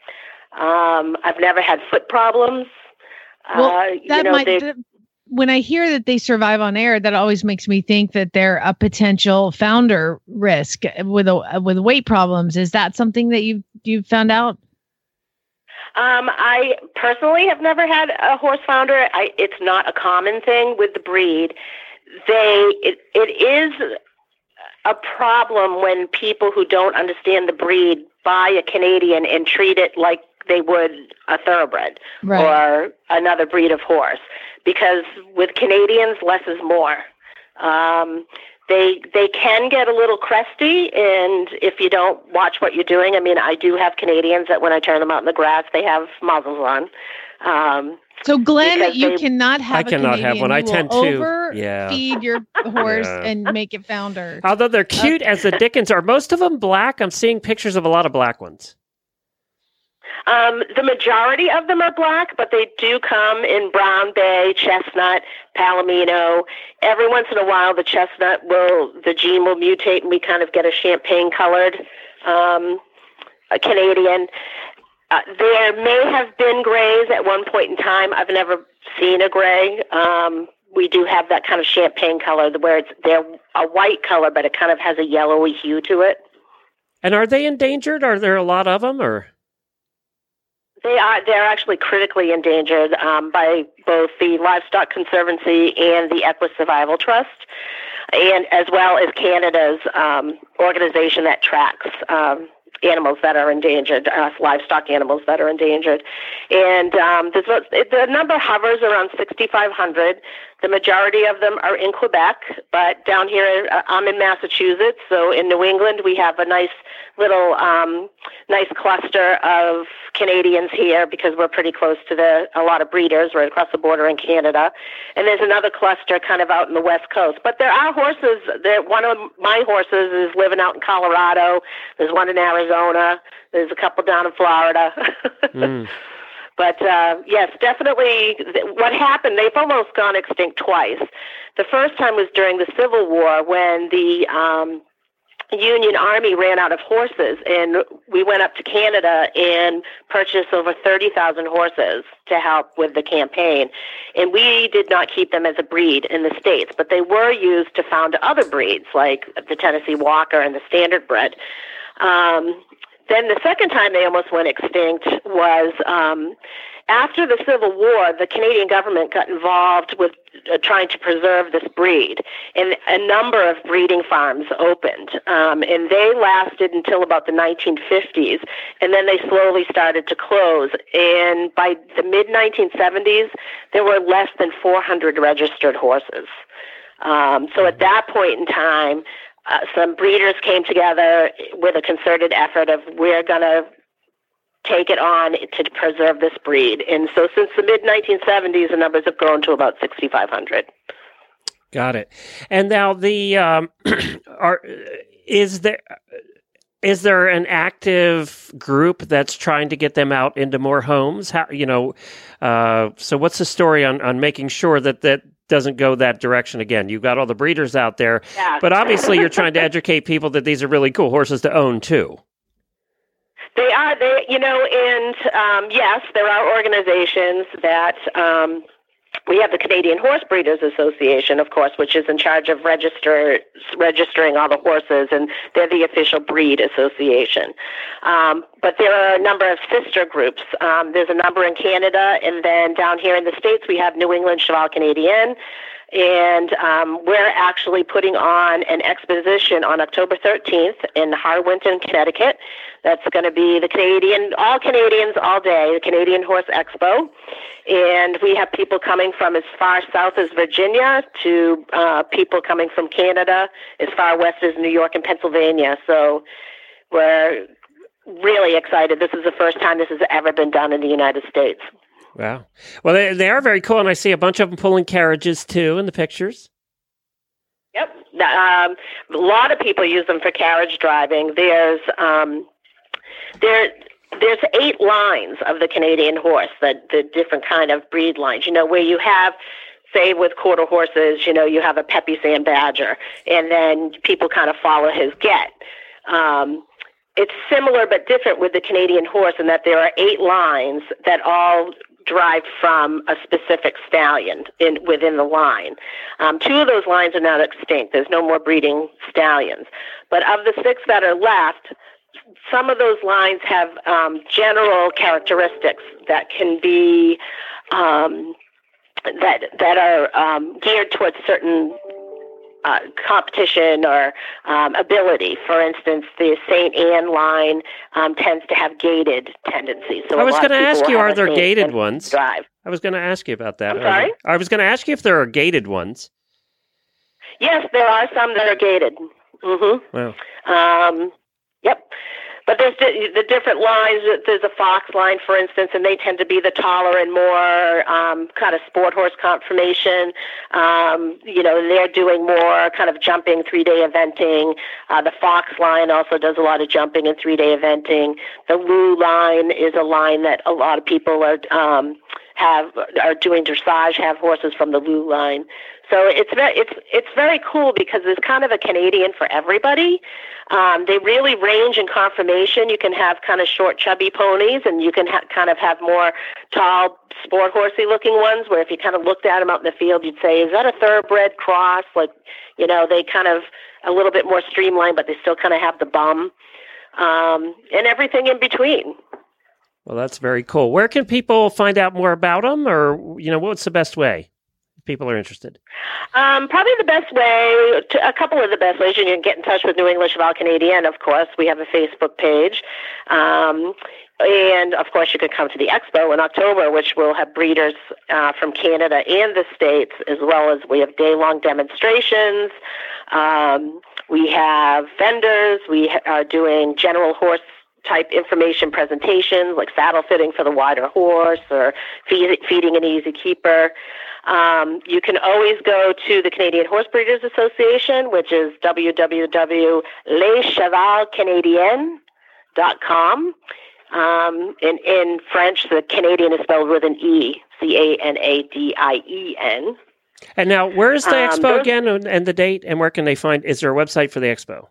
Um, I've never had foot problems. Well, uh, that you know, might, they- th- when I hear that they survive on air, that always makes me think that they're a potential founder risk with a, with weight problems. Is that something that you you've found out? Um, I personally have never had a horse founder. I, it's not a common thing with the breed. They, it, it is a problem when people who don't understand the breed buy a Canadian and treat it like they would a thoroughbred Right. or another breed of horse. Because with Canadians, less is more. Um, They they can get a little cresty, and if you don't watch what you're doing, I mean, I do have Canadians that when I turn them out in the grass, they have muzzles on. Um, So, Glenn, because you they- cannot have I a cannot have Canadian. one. I You will tend to. over Yeah. feed your horse Yeah. and make it founder. although they're cute as the dickens, are most of them black? I'm seeing pictures of a lot of black ones. Um, the majority of them are black, but they do come in brown bay, chestnut, palomino. Every once in a while, the chestnut will, the gene will mutate, and we kind of get a champagne-colored um, a Canadian. Uh, there may have been grays at one point in time. I've never seen a gray. Um, we do have that kind of champagne color where it's they're a white color, but it kind of has a yellowy hue to it. And are they endangered? Are there a lot of them, or? They are. They're actually critically endangered um, by both the Livestock Conservancy and the Equus Survival Trust, and as well as Canada's um, organization that tracks um, animals that are endangered, uh, livestock animals that are endangered. And um, there's, the number hovers around sixty-five hundred. The majority of them are in Quebec, but down here, uh, I'm in Massachusetts, so in New England, we have a nice little, um, nice cluster of Canadians here because we're pretty close to the a lot of breeders right across the border in Canada. And there's another cluster kind of out in the West Coast. But there are horses. There, one of my horses is living out in Colorado. There's one in Arizona. There's a couple down in Florida. Mm. But, uh, yes, definitely what happened, they've almost gone extinct twice. The first time was during the Civil War when the um, Union Army ran out of horses, and we went up to Canada and purchased over thirty thousand horses to help with the campaign. And we did not keep them as a breed in the States, but they were used to found other breeds like the Tennessee Walker and the Standardbred. Um Then the second time they almost went extinct was um, after the Civil War, the Canadian government got involved with uh, trying to preserve this breed, and a number of breeding farms opened, um, and they lasted until about the nineteen fifties, and then they slowly started to close. And by the mid nineteen seventies, there were less than four hundred registered horses. Um, so at that point in time, Uh, some breeders came together with a concerted effort of we're going to take it on to preserve this breed. And so since the mid nineteen seventies, the numbers have grown to about sixty-five hundred. Got it. And now the um, are is there is there an active group that's trying to get them out into more homes? How you know? Uh, so what's the story on, on making sure that that doesn't go that direction again? You've got all the breeders out there, yeah. But obviously you're trying to educate people that these are really cool horses to own too. They are, they, you know, and um, yes, there are organizations that um, we have the Canadian Horse Breeders Association, of course, which is in charge of register registering all the horses, and they're the official breed association. Um, but there are a number of sister groups. Um, there's a number in Canada, and then down here in the States, we have New England Cheval Canadien. And um, we're actually putting on an exposition on October thirteenth in Harwinton, Connecticut. That's going to be the Canadian, all Canadians all day, the Canadian Horse Expo. And we have people coming from as far south as Virginia to uh, people coming from Canada, as far west as New York and Pennsylvania. So we're really excited. This is the first time this has ever been done in the United States. Wow. Well, they, they are very cool, and I see a bunch of them pulling carriages, too, in the pictures. Yep. Um, a lot of people use them for carriage driving. There's um, there, there's eight lines of the Canadian horse, the, the different kind of breed lines, you know, where you have, say, with quarter horses, you know, you have a Peppy Sam Badger, and then people kind of follow his get. Um, it's similar but different with the Canadian horse in that there are eight lines that all derived from a specific stallion in within the line. Um, two of those lines are now extinct. There's no more breeding stallions. But of the six that are left, some of those lines have um, general characteristics that can be um, that that are um, geared towards certain Uh, competition or um, ability. For instance, the Saint Anne line um, tends to have gated tendencies. So I was going to ask you, are there Saint gated Anne ones? Drive. I was going to ask you about that. I'm sorry? I was going to ask you if there are gated ones. Yes, there are some that are gated. Mm-hmm. Wow. Um, yep. But there's the, the different lines. There's a fox line, for instance, and they tend to be the taller and more um, kind of sport horse conformation. Um, you know, they're doing more kind of jumping, three-day eventing. Uh, the fox line also does a lot of jumping and three-day eventing. The Lou line is a line that a lot of people are um, have are doing dressage, have horses from the Lou line. So it's very, it's it's very cool because there's kind of a Canadian for everybody. Um, they really range in conformation. You can have kind of short, chubby ponies, and you can ha- kind of have more tall, sport horsey looking ones. Where if you kind of looked at them out in the field, you'd say, "Is that a thoroughbred cross?" Like, you know, they kind of a little bit more streamlined, but they still kind of have the bum, um, and everything in between. Well, that's very cool. Where can people find out more about them, or, you know, what's the best way if people are interested? Um, probably the best way, to, a couple of the best ways, you can get in touch with New English Cheval Canadian, of course. We have a Facebook page. Um, and, of course, you could come to the expo in October, which will have breeders uh, from Canada and the States, as well as we have day-long demonstrations. Um, we have vendors. We ha- are doing general horse type information presentations like saddle fitting for the wider horse or feed, feeding an easy keeper. Um, you can always go to the Canadian Horse Breeders Association, which is w w w dot les cheval canadiens dot com. Um, in, in French, the Canadian is spelled with an E, C A N A D I E N. And now, where is the Um, expo those- again, and, and the date, and where can they find, is there a website for the expo?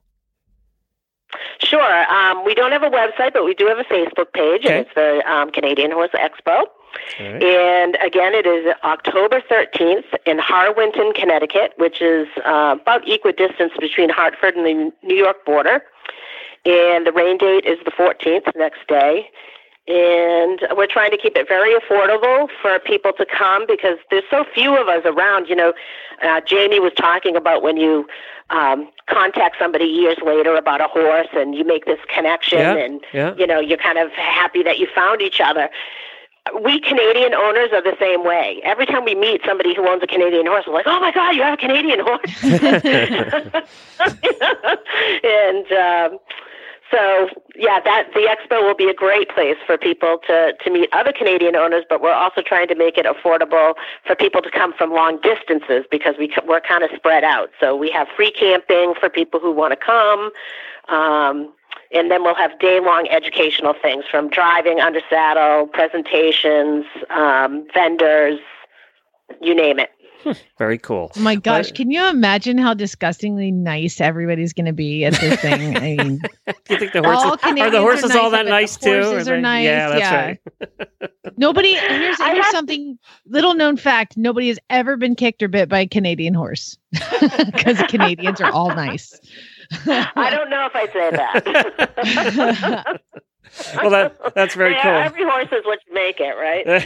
Sure. Um, we don't have a website, but we do have a Facebook page, Okay. and it's the um, Canadian Horse Expo. All right. And again, it is October thirteenth in Harwinton, Connecticut, which is uh, about equidistance between Hartford and the New York border. And the rain date is the fourteenth, next day. And we're trying to keep it very affordable for people to come because there's so few of us around. You know, uh, Jamie was talking about when you um, contact somebody years later about a horse and you make this connection Yeah, and, yeah. you know, you're kind of happy that you found each other. We Canadian owners are the same way. Every time we meet somebody who owns a Canadian horse, we're like, oh, my God, you have a Canadian horse. and um, so, yeah, that the expo will be a great place for people to, to meet other Canadian owners, but we're also trying to make it affordable for people to come from long distances because we, we're kind of spread out. So we have free camping for people who want to come. Um, And then we'll have day-long educational things from driving under saddle, presentations, um, vendors, you name it. Very cool. Oh my gosh, But- can you imagine how disgustingly nice everybody's going to be at this thing? I mean, Do you think the all horses, are Canadians the horses are all nice, that but nice the too? horses Are are they- nice, Yeah, that's yeah. right. nobody, here's, I here's have- something, little known fact, nobody has ever been kicked or bit by a Canadian horse because Canadians are all nice. I don't know if I'd say that. Well, that that's very Yeah, cool. Every horse is what you make it,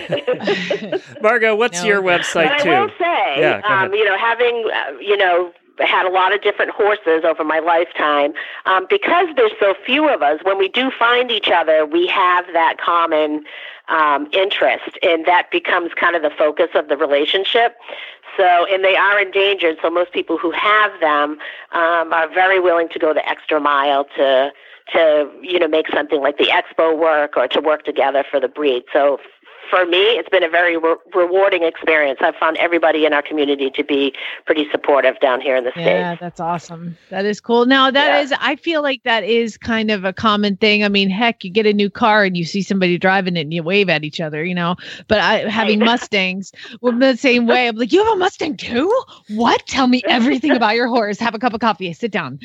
right? Margot, what's No. your But website I too? will say, Yeah, go ahead. um, you know, having, uh, you know, had a lot of different horses over my lifetime, um, because there's so few of us, when we do find each other, we have that common um, interest, and that becomes kind of the focus of the relationship. So, and they are endangered, so most people who have them um, are very willing to go the extra mile to, to, you know, make something like the expo work or to work together for the breed. So for me, it's been a very re- rewarding experience. I've found everybody in our community to be pretty supportive down here in the Yeah, States. that's awesome. That is cool. Now that Yeah. is, I feel like that is kind of a common thing. I mean, heck, you get a new car and you see somebody driving it and you wave at each other, you know, but I, having Mustangs, well, the same way. I'm like, you have a Mustang too? What? Tell me everything about your horse. Have a cup of coffee. Sit down.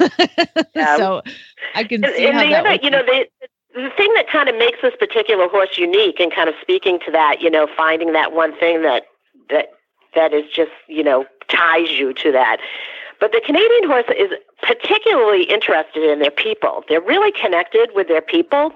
Yeah. So I can And, see and how the that other, would you know, the, the thing that kind of makes this particular horse unique and kind of speaking to that, you know, finding that one thing that, that, that is just, you know, ties you to that. But the Canadian horse is particularly interested in their people. They're really connected with their people.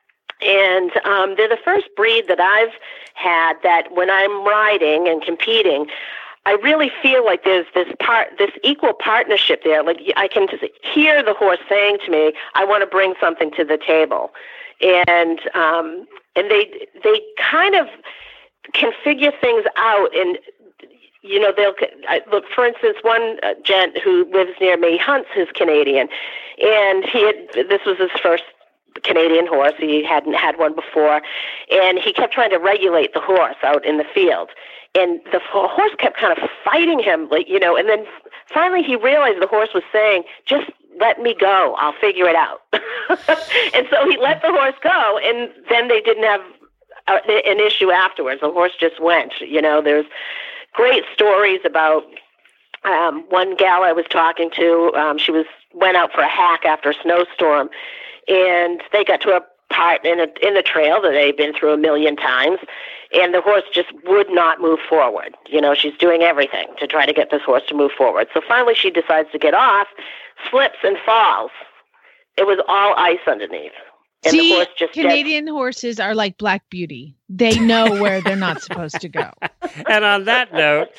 And um, they're the first breed that I've had that when I'm riding and competing, I really feel like there's this part, this equal partnership there. Like I can just hear the horse saying to me, "I want to bring something to the table," and um, and they they kind of can figure things out. And you know, they'll I, look. For instance, one uh, gent who lives near me hunts his Canadian, and he had this was his first Canadian horse. He hadn't had one before, and he kept trying to regulate the horse out in the field. And the horse kept kind of fighting him, like, you know, and then finally he realized the horse was saying, "Just let me go. I'll figure it out." And so he let the horse go, and then they didn't have a, an issue afterwards. The horse just went, you know. There's great stories about um, one gal I was talking to. Um, she was went out for a hack after a snowstorm, and they got to a part in a in the trail that they'd been through a million times, and the horse just would not move forward. You know, she's doing everything to try to get this horse to move forward. So finally she decides to get off, slips and falls. It was all ice underneath. And See, the horse just Canadian horses are like Black Beauty. They know where they're not supposed to go. And on that note,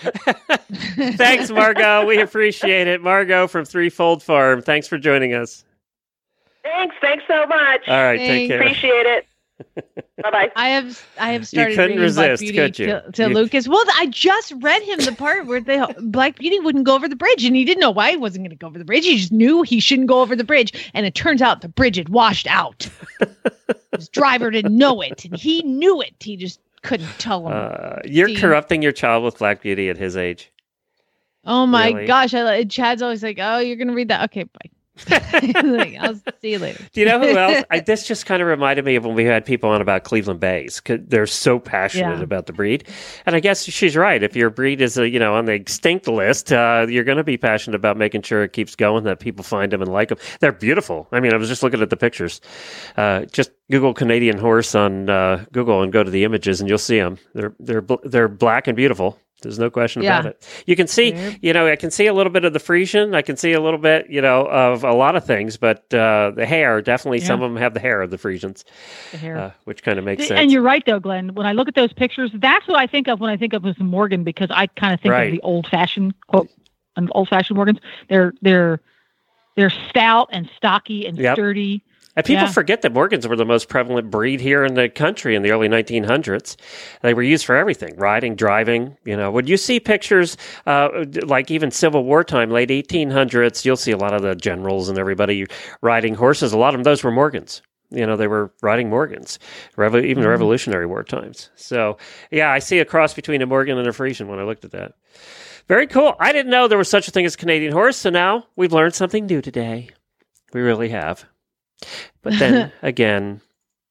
thanks, Margot. We appreciate it. Margot from Threefold Farm. Thanks for joining us. Thanks. Thanks so much. All right, Thanks. take care. Appreciate it. Bye-bye. I have I have started couldn't reading Black resist, Beauty could you? to, to You- Lucas. Well, I just read him the part where the Black Beauty wouldn't go over the bridge, and he didn't know why he wasn't going to go over the bridge. He just knew he shouldn't go over the bridge, and it turns out the bridge had washed out. His driver didn't know it, and he knew it. He just couldn't tell him. Uh, you're See? corrupting your child with Black Beauty at his age. Oh my really? gosh! I li- Chad's always like, "Oh, you're going to read that? Okay, bye." Like, I'll see you later. Do you know who else? I, this just kind of reminded me of when we had people on about Cleveland Bays. 'Cause they're so passionate Yeah. about the breed, and I guess she's right. If your breed is, uh, you know, on the extinct list, uh, you're going to be passionate about making sure it keeps going, that people find them and like them. They're beautiful. I mean, I was just looking at the pictures. Uh, just Google Canadian horse on uh, Google and go to the images, and you'll see them. They're they're bl- they're black and beautiful. There's no question Yeah. about it. You can see, Yep. you know, I can see a little bit of the Frisian. I can see a little bit, you know, of a lot of things, but uh, the hair, definitely Yeah. some of them have the hair of the Frisians, The hair. uh, which kind of makes Th- sense. And you're right, though, Glenn. When I look at those pictures, that's what I think of when I think of as Morgan, because I kind of think Right. of the old-fashioned quote, um, old-fashioned Morgans. They're they're they're stout and stocky and Yep. sturdy. And people Yeah. forget that Morgans were the most prevalent breed here in the country in the early nineteen hundreds. They were used for everything, riding, driving. You know, when you see pictures, uh, like even Civil War time, late eighteen hundreds, you'll see a lot of the generals and everybody riding horses. A lot of them, those were Morgans. You know, they were riding Morgans, Revo- even the Revolutionary War times. So, yeah, I see a cross between a Morgan and a Frisian when I looked at that. Very cool. I didn't know there was such a thing as Canadian horse, so now we've learned something new today. We really have. But then again,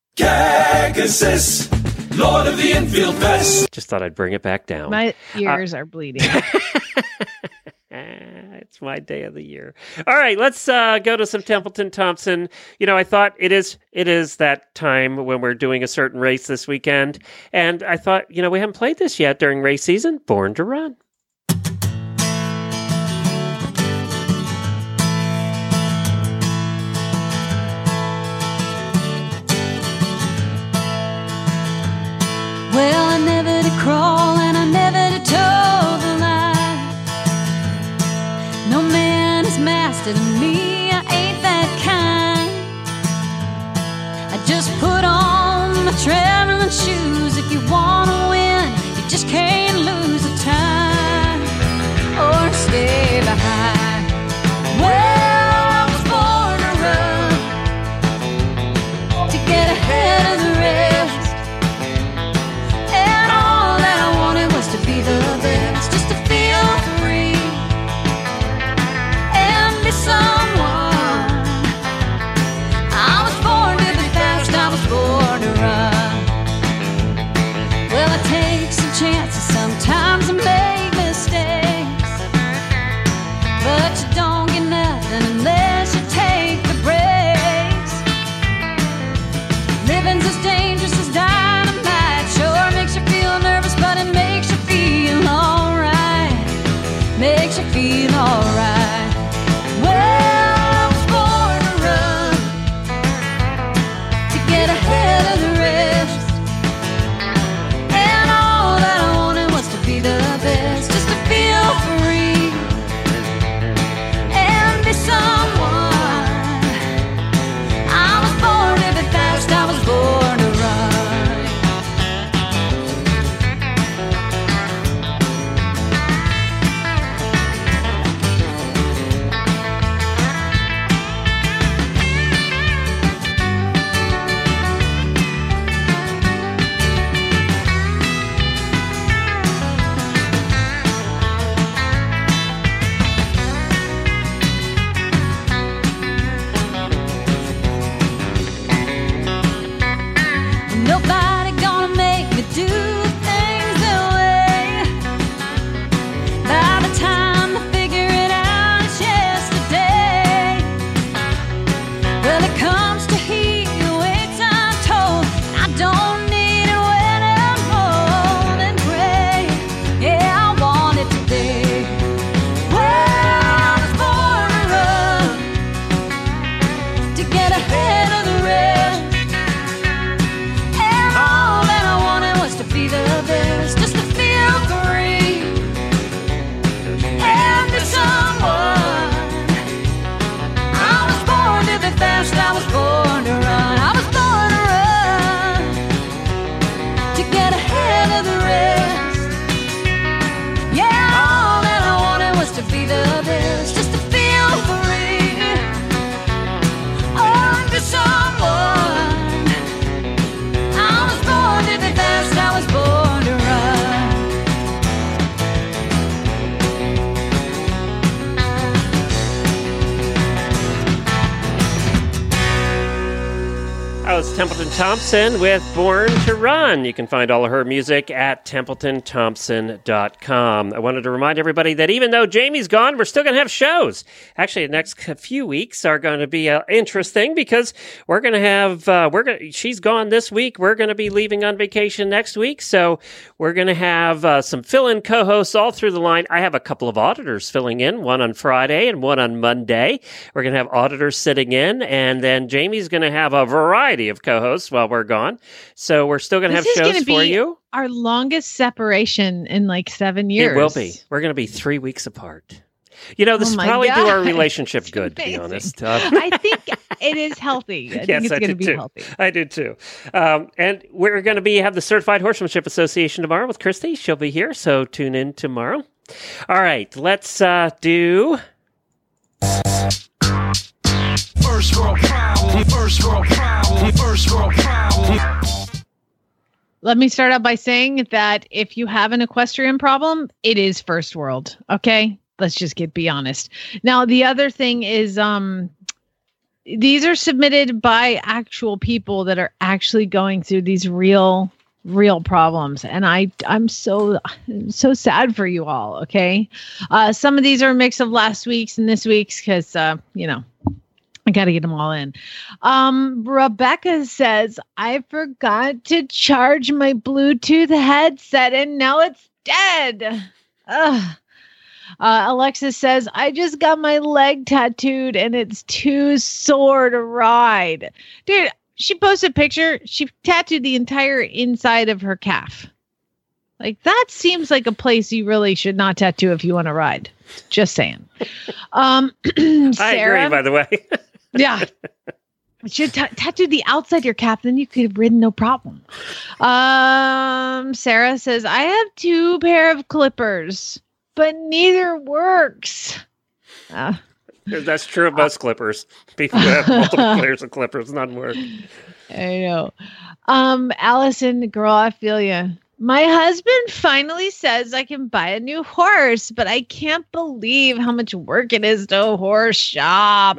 Gagasis, Lord of the Infield Best. just thought I'd bring it back down. My ears are bleeding. It's my day of the year. All right, let's uh, go to some Templeton Thompson. You know, I thought it is it is that time when we're doing a certain race this weekend, and I thought, you know, we haven't played this yet during race season. Born to Run. Well, I never did crawl and I never did toe the line. No man is master than me, I ain't that kind. I just put on my traveling shoes. If you wanna win, you just can't lose the time or stay behind. Well, I was born to run, to get ahead of the rest. And all that I wanted was to be the best, just to feel free and be someone. I was born to be fast, I was born to run. Well, I take some chances, sometimes I make mistakes, but you don't get nothing unless you take the breaks. Living's as dangerous as dynamite. Sure makes you feel nervous, but it makes you feel alright. Makes you feel alright. Well, I was born to run, to get ahead of the rest. And all that I wanted was to be the best, just to feel free and be someone. I was born to be fast, I was born to run. Templeton Thompson with Born to Run. You can find all of her music at templeton thompson dot com. I wanted to remind everybody that even though Jamie's gone, we're still going to have shows. Actually, the next few weeks are going to be uh, interesting because we're going to have, uh, we're going she's gone this week. We're going to be leaving on vacation next week. So we're going to have uh, some fill-in co-hosts all through the line. I have a couple of auditors filling in, one on Friday and one on Monday. We're going to have auditors sitting in, and then Jamie's going to have a variety of co-hosts while we're gone. So we're still going to have This is shows gonna for be you. Our longest separation in like seven years. It will be. We're going to be three weeks apart. You know, this Oh will my probably do our God. relationship It's good, to be amazing. honest. Uh, I think it is healthy. I think yes, it's I going to do be too. healthy. I do too. Um, and we're going to be have the Certified Horsemanship Association tomorrow with Christy. She'll be here, so tune in tomorrow. All right, let's uh, do... First world problem, first world problem, first world problem. Let me start out by saying that if you have an equestrian problem, it is first world. Okay, let's just get be honest. Now, the other thing is, um, these are submitted by actual people that are actually going through these real, real problems, and I, I'm so, so sad for you all. Okay, uh, some of these are a mix of last week's and this week's because, uh, you know. I got to get them all in. Um, Rebecca says, I forgot to charge my Bluetooth headset and now it's dead. Ugh. Uh, Alexis says, I just got my leg tattooed and it's too sore to ride. Dude, she posted a picture. She tattooed the entire inside of her calf. Like, that seems like a place you really should not tattoo if you want to ride. Just saying. Um, I Sarah, agree, by the way. yeah. Should t- tattoo the outside of your calf, then you could have ridden no problem. Um, Sarah says, I have two pair of clippers, but neither works. Uh, That's true of most clippers. People who have multiple pairs of clippers, none work. I know. Um, Allison, girl, I feel you. My husband finally says I can buy a new horse, but I can't believe how much work it is to horse shop.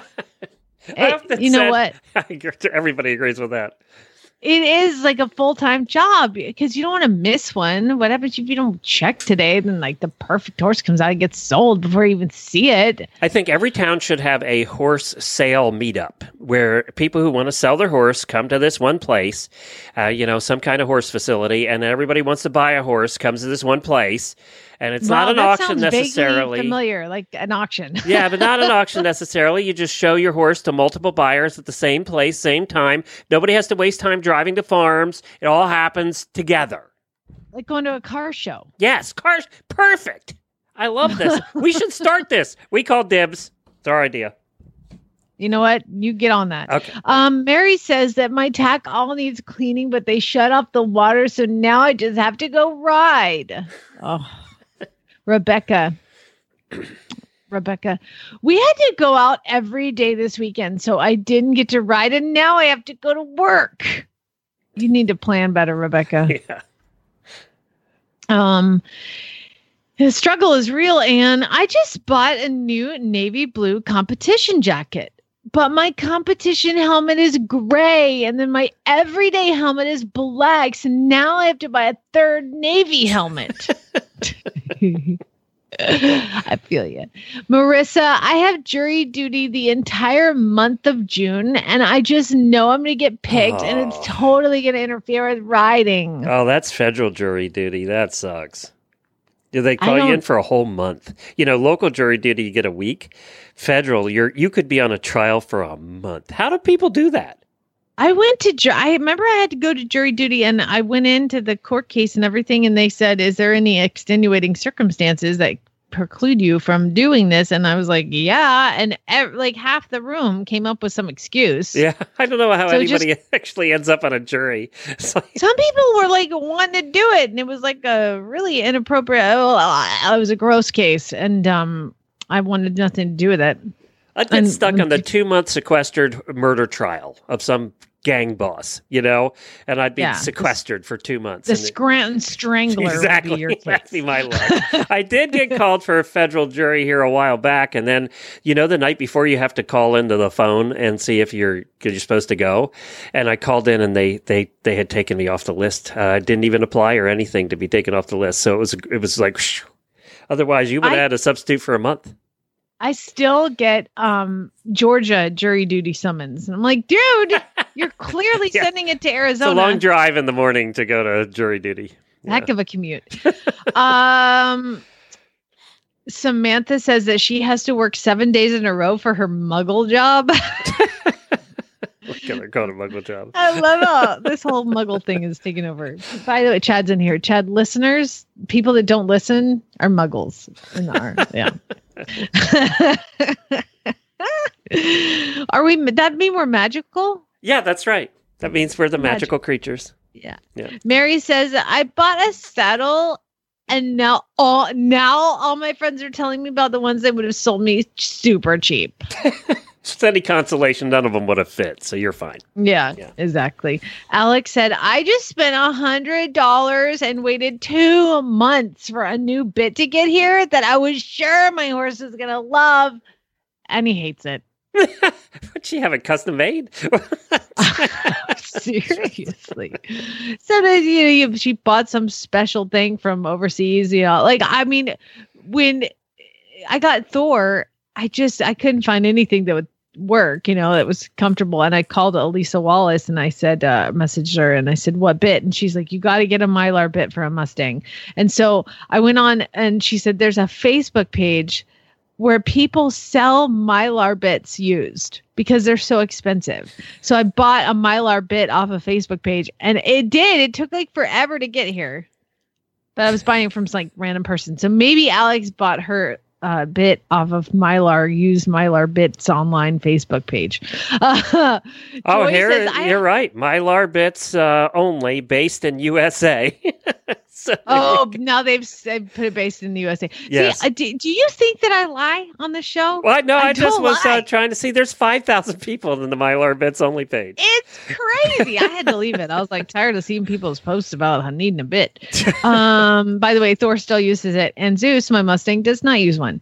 I hope It- that you know said- what? Everybody agrees with that. It is like a full-time job because you don't want to miss one. What happens if you don't check today? Then like the perfect horse comes out and gets sold before you even see it. I think every town should have a horse sale meetup where people who want to sell their horse come to this one place, uh, you know, some kind of horse facility, and everybody wants to buy a horse comes to this one place. And it's Wow, not an that auction sounds vaguely necessarily. familiar, like an auction. Yeah, but not an auction necessarily. You just show your horse to multiple buyers at the same place, same time. Nobody has to waste time driving to farms. It all happens together. Like going to a car show. Yes, cars. Perfect. I love this. We should start this. We call dibs. It's our idea. You know what? You get on that. Okay. Um, Mary says that my tack all needs cleaning, but they shut off the water, so now I just have to go ride. Oh, Rebecca. Rebecca, we had to go out every day this weekend, so I didn't get to ride, and now I have to go to work. You need to plan better, Rebecca. Yeah. Um, the struggle is real, Anne. I just bought a new navy blue competition jacket, but my competition helmet is gray, and then my everyday helmet is black, so now I have to buy a third navy helmet. I feel you. Marissa, I have jury duty the entire month of June, and I just know I'm going to get picked, and it's Oh. totally going to interfere with riding. Oh, that's federal jury duty. That sucks. Do they I call you in don't- for a whole month? You know, local jury duty, you get a week. Federal, you're you could be on a trial for a month. How do people do that? I went to, ju- I remember I had to go to jury duty, and I went into the court case and everything, and they said, is there any extenuating circumstances that preclude you from doing this? And I was like, yeah. And ev- like half the room came up with some excuse. Yeah, I don't know how So anybody actually ends up on a jury. It's like, Some people were like wanting to do it, and it was like a really inappropriate, oh, it was a gross case. And um, I wanted nothing to do with it. I'd get And- stuck on the two-month sequestered murder trial of some gang boss, you know, and I'd be Yeah. sequestered for two months. The And it- Scranton Strangler Exactly. would be your case. That'd be my life. I did get called for a federal jury here a while back, and then you know the night before you have to call into the phone and see if you're because you're supposed to go. And I called in, and they they they had taken me off the list. Uh, I didn't even apply or anything to be taken off the list. So it was it was like, whew. Otherwise you would have I- had a substitute for a month. I still get um, Georgia jury duty summons. And I'm like, dude, you're clearly Yeah. sending it to It's a Arizona. long drive in the morning to go to jury duty. Heck of a commute. um, Samantha says that she has to work seven days in a row for her muggle job. Look at her going to muggle job. I love how this whole muggle thing is taking over. By the way, Chad's in here. Chad, listeners, people that don't listen are muggles. In our, yeah. Are we, that mean we're magical? Yeah, that's right. That means we're the Magic. magical creatures. Yeah. Yeah. Mary says, I bought a saddle and now all now all my friends are telling me about the ones they would have sold me super cheap. Just any consolation, none of them would have fit, so you're fine. Yeah, Yeah. exactly. Alex said, I just spent a hundred dollars and waited two months for a new bit to get here that I was sure my horse was gonna love. And he hates it. Would she have it custom made? Seriously. So that you know, you- she bought some special thing from overseas, you know. Like, I mean, when I got Thor, I just I couldn't find anything that would work, you know, that was comfortable. And I called Elisa Wallace and I said, uh, messaged her and I said, what bit? And she's like, you got to get a Mylar bit for a Mustang. And so I went on and she said, there's a Facebook page where people sell Mylar bits used because they're so expensive. So I bought a Mylar bit off a Facebook page and it did. It took like forever to get here. But I was buying it from some like random person. So maybe Alex bought her uh, bit off of Mylar, used Mylar bits online Facebook page. Uh, Oh, Joy here says, I you're right. Mylar bits uh, only, based in U S A. So- Oh, now they've, s- they've put it based in the U S A. Yes. See, uh, do, do you think that I lie on the show? Well, no, I, I just don't was uh, lie. trying to see. There's five thousand people in the Mylar bits only page. It's crazy. I had to leave it. I was like tired of seeing people's posts about needing a bit. Um, by the way, Thor still uses it, and Zeus, my Mustang, does not use one.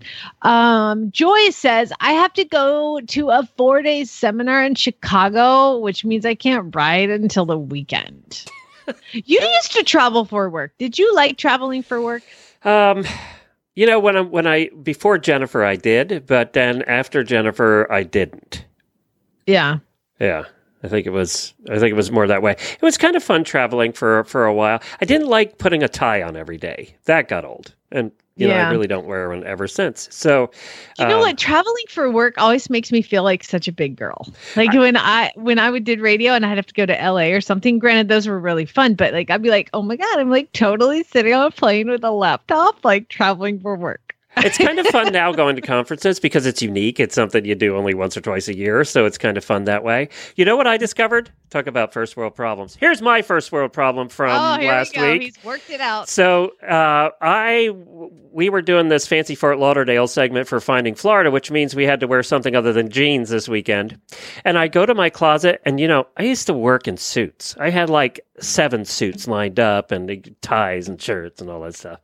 Um, Joy says I have to go to a four-day seminar in Chicago, which means I can't ride until the weekend. You used to travel for work. Did you like traveling for work? Um, you know, when I when I before Jennifer, I did, but then after Jennifer, I didn't. Yeah. Yeah, I think it was. I think it was more that way. It was kind of fun traveling for for a while. I didn't like putting a tie on every day. That got old, and you know, Yeah. I really don't wear one ever since. So, You know um, what? Traveling for work always makes me feel like such a big girl. Like when I when I would did radio and I'd have to go to L A or something. Granted, those were really fun, but like I'd be like, oh my god, I'm like totally sitting on a plane with a laptop, like traveling for work. It's kind of fun now going to conferences because it's unique. It's something you do only once or twice a year, so it's kind of fun that way. You know what I discovered? Talk about first world problems. Here's my first world problem from oh, here last we go. week. He's worked it out. So uh, I we were doing this fancy Fort Lauderdale segment for Finding Florida, which means we had to wear something other than jeans this weekend. And I go to my closet, and you know, I used to work in suits. I had like seven suits lined up, and ties and shirts and all that stuff.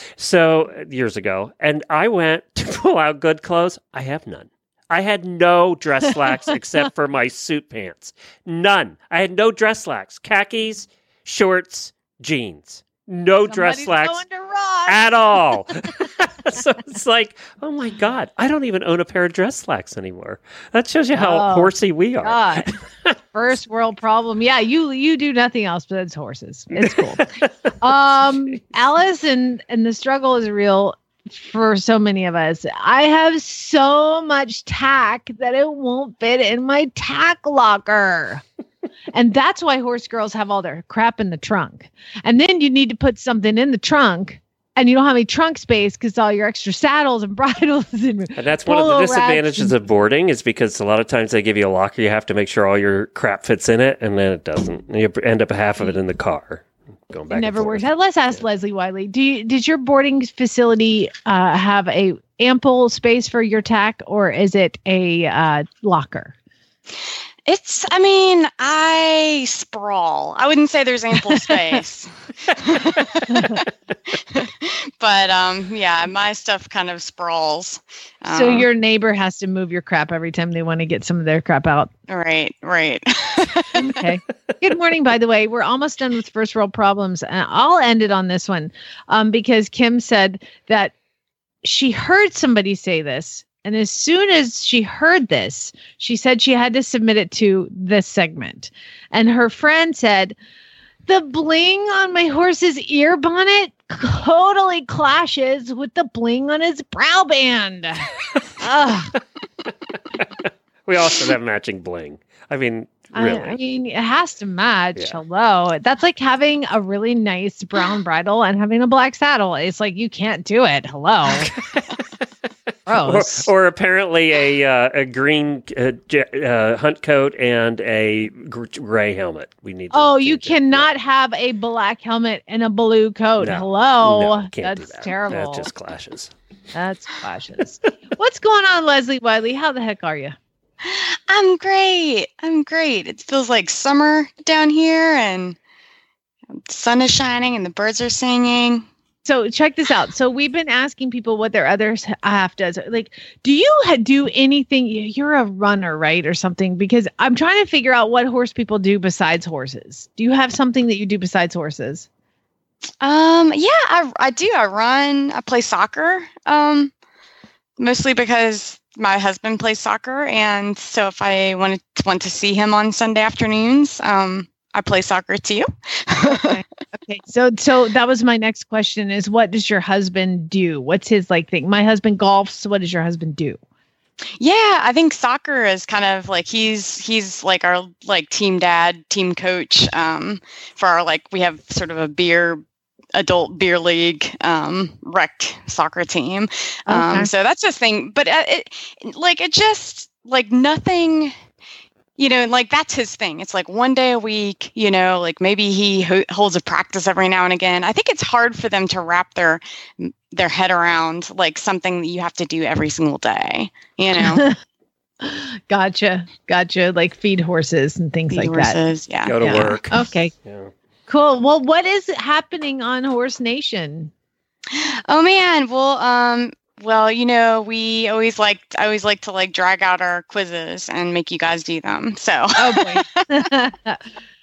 So years ago, and I went to pull out good clothes. I have none. I had no dress slacks except for my suit pants. None. I had no dress slacks. Khakis, shorts, jeans. No dress Somebody's slacks going to Ross. at all. So it's like, oh my God, I don't even own a pair of dress slacks anymore. That shows you how Oh, horsey we are. God. First world problem. Yeah, you you do nothing else but it's horses. It's cool. um, Alice and and the struggle is real for so many of us. I have so much tack that it won't fit in my tack locker. And that's why horse girls have all their crap in the trunk. And then you need to put something in the trunk. And you don't have any trunk space because all your extra saddles and bridles and, And that's one of the polo racks disadvantages and- of boarding is because a lot of times they give you a locker, you have to make sure all your crap fits in it, and then it doesn't. And you end up half of it in the car. Going back It never and works. forth. Let's ask Leslie Wiley. Do you, did your boarding facility uh, have a ample space for your tack, or is it a uh, locker? It's, I mean, I sprawl. I wouldn't say there's ample space. But, um, yeah, my stuff kind of sprawls. So Um, your neighbor has to move your crap every time they want to get some of their crap out. Right, right. Okay. Good morning, by the way. We're almost done with first world problems. And I'll end it on this one um, because Kim said that she heard somebody say this. And as soon as she heard this, she said she had to submit it to this segment. And her friend said, the bling on my horse's ear bonnet totally clashes with the bling on his brow band. Ugh. We also have matching bling. I mean, really. I, I mean, it has to match. Yeah. Hello. That's like having a really nice brown bridle and having a black saddle. It's like you can't do it. Hello. Or, Gross. or apparently a uh, a green uh, j- uh, hunt coat and a gr- gray helmet. We need. To Oh, you change it. cannot have a black helmet and a blue coat. No. Hello. No, can't That's do that. terrible. That just clashes. That's clashes. What's going on, Leslie Wiley? How the heck are you? I'm great. I'm great. It feels like summer down here, and the sun is shining and the birds are singing. So check this out. So we've been asking people what their other half does. Like, do you ha- do anything? You're a runner, right? Or something? Because I'm trying to figure out what horse people do besides horses. Do you have something that you do besides horses? Um, yeah, I, I do. I run. I play soccer. Um, mostly because my husband plays soccer, and so if I want to want to see him on Sunday afternoons, um, I play soccer too. Okay. Okay. So so that was my next question is what does your husband do? What's his like thing? My husband golfs. What does your husband do? Yeah, I think soccer is kind of like he's he's like our like team dad, team coach um, for our like we have sort of a beer adult beer league um, rec soccer team. Um, Okay. so that's the thing. But uh, it like it just like nothing. You know, like that's his thing. It's like one day a week, you know, like maybe he ho- holds a practice every now and again. I think it's hard for them to wrap their their head around like something that you have to do every single day, you know. Gotcha. Gotcha. Like feed horses and things Feed like that. horses, yeah. Go to Yeah. work. Okay. Yeah. Cool. Well, what is happening on Horse Nation? Oh man, well, um, well, you know, we always like I always like to like drag out our quizzes and make you guys do them. So, Oh boy.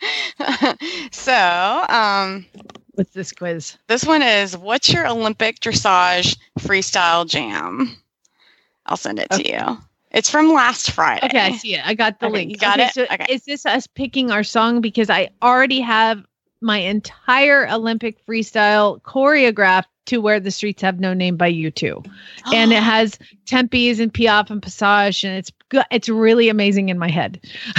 so, um, What's this quiz? this one is what's your Olympic dressage freestyle jam? I'll send it to you. It's from last Friday. Okay, I see it. I got the Okay, link. you got okay, it? So Okay. is this us picking our song? Because I already have my entire Olympic freestyle choreographed to Where the Streets Have No Name by U two. And it has Tempe's and Piaf and Passage, and it's good. It's really amazing in my head.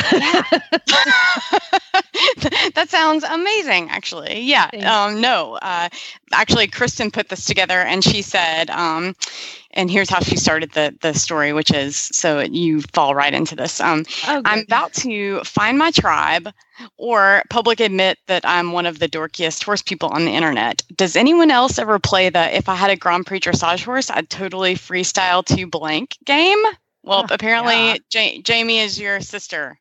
That sounds amazing, actually. Yeah. Thanks. Um, no, uh, actually, Kristen put this together, and she said, um, and here's how she started the the story, which is so you fall right into this. Um, Oh, I'm good. about to find my tribe, or public admit that I'm one of the dorkiest horse people on the internet. Does anyone else ever play the "If I had a Grand Prix dressage horse, I'd totally freestyle to blank" game? Well, Oh, apparently, yeah. Ja- Jamie is your sister.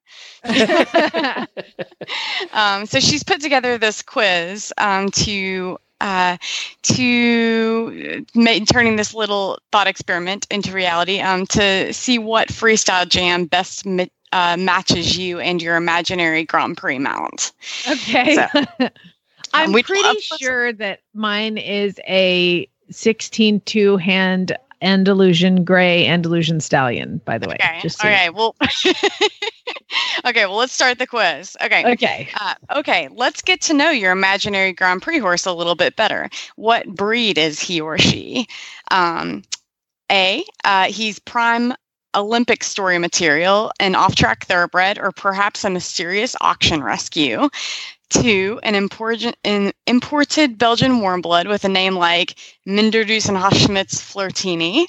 Um, so she's put together this quiz um, to uh, to make, turning this little thought experiment into reality um, to see what freestyle jam best ma- uh, matches you and your imaginary Grand Prix mount. Okay. So, I'm we'd pretty love to- sure that mine is a sixteen two hand Andalusian gray Andalusian stallion, by the way. Okay. Just so you- okay. Well. okay. Well, let's start the quiz. Okay. Okay. Uh, okay, let's get to know your imaginary Grand Prix horse a little bit better. What breed is he or she? Um, A, uh, he's prime Olympic story material, an off-track thoroughbred, or perhaps a mysterious auction rescue. Two, an important, an imported Belgian warm blood with a name like Minderdoes and Haschmidt's Flirtini.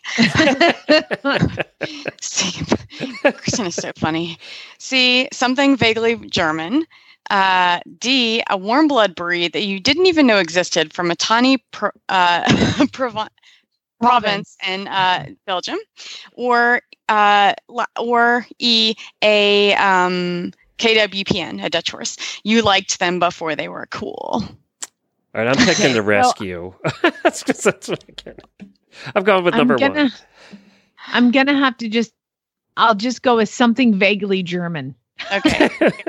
C, Kristen is so funny. C, something vaguely German. Uh, D, a warm blood breed that you didn't even know existed from a tiny pro, uh, Proven- province in uh, Belgium, or uh, la- or E, a um, K W P N, a Dutch horse. You liked them before they were cool. All right, I'm picking the rescue. that's, that's what I get. I've gone with number I'm gonna, one. I'm gonna have to just. I'll just go with something vaguely German. Okay.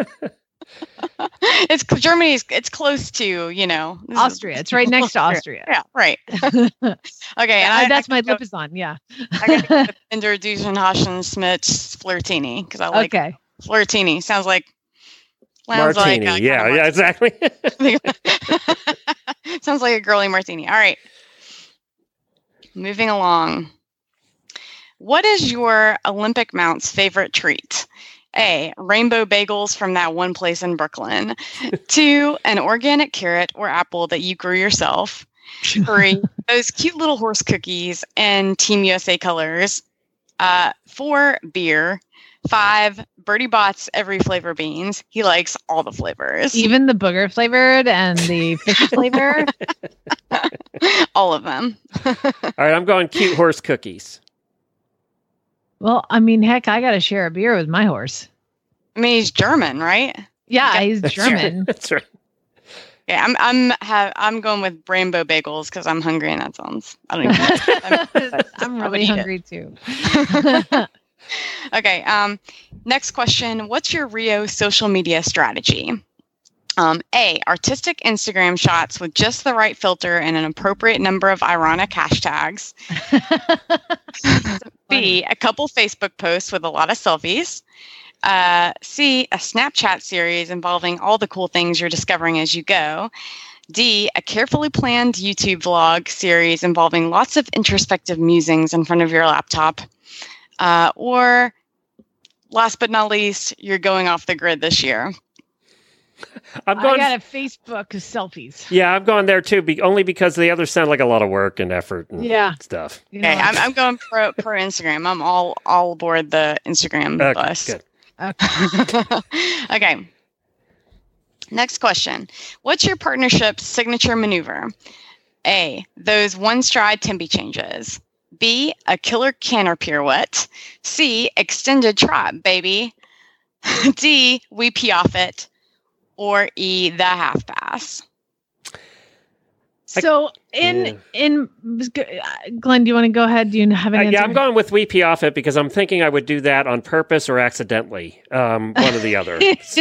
It's Germany's. It's close to, you know, Austria. It's right next to Austria. Yeah, right. Okay, and I, that's I my go, lip is on. Yeah. I got to Ender Dusenhaschen Smith's Flirtini because I like okay. Flirtini. Sounds like sounds martini. Like, uh, yeah, yeah, exactly. Sounds like a girly martini. All right. Moving along. What is your Olympic Mount's favorite treat? A, rainbow bagels from that one place in Brooklyn. Two, an organic carrot or apple that you grew yourself. Three, those cute little horse cookies in Team U S A colors. Uh, four, beer. Five, Bertie Bott's every flavor beans. He likes all the flavors. Even the booger flavored and the fish flavor? All of them. All right, I'm going cute horse cookies. Well, I mean, heck, I got to share a beer with my horse. I mean, he's German, right? Yeah, he's That's German. Right. That's right. Yeah, I'm I'm have I'm going with rainbow bagels because I'm hungry and that sounds I don't even know. I'm really hungry too. Okay. Um, next question. What's your Rio social media strategy? Um, A, artistic Instagram shots with just the right filter and an appropriate number of ironic hashtags. B, a couple Facebook posts with a lot of selfies. Uh, C, a Snapchat series involving all the cool things you're discovering as you go. D, a carefully planned YouTube vlog series involving lots of introspective musings in front of your laptop. Uh, or, last but not least, you're going off the grid this year. I'm going, I got a Facebook selfies. Yeah, I'm going there too, be, only because the others sound like a lot of work and effort and yeah. stuff. You know, Okay, I'm, I'm going pro pro Instagram. I'm all all aboard the Instagram Okay, bus. good. Okay. Okay. Next question. What's your partnership's signature maneuver? A, those one stride tempi changes. B, a killer canter pirouette. C, extended trot, baby. D, we pee off it. Or E, the half pass. So in Yeah. in Glenn, do you want to go ahead? Do you have an Uh, answer? yeah, I'm going with we pee off it because I'm thinking I would do that on purpose or accidentally. Um, one or the other.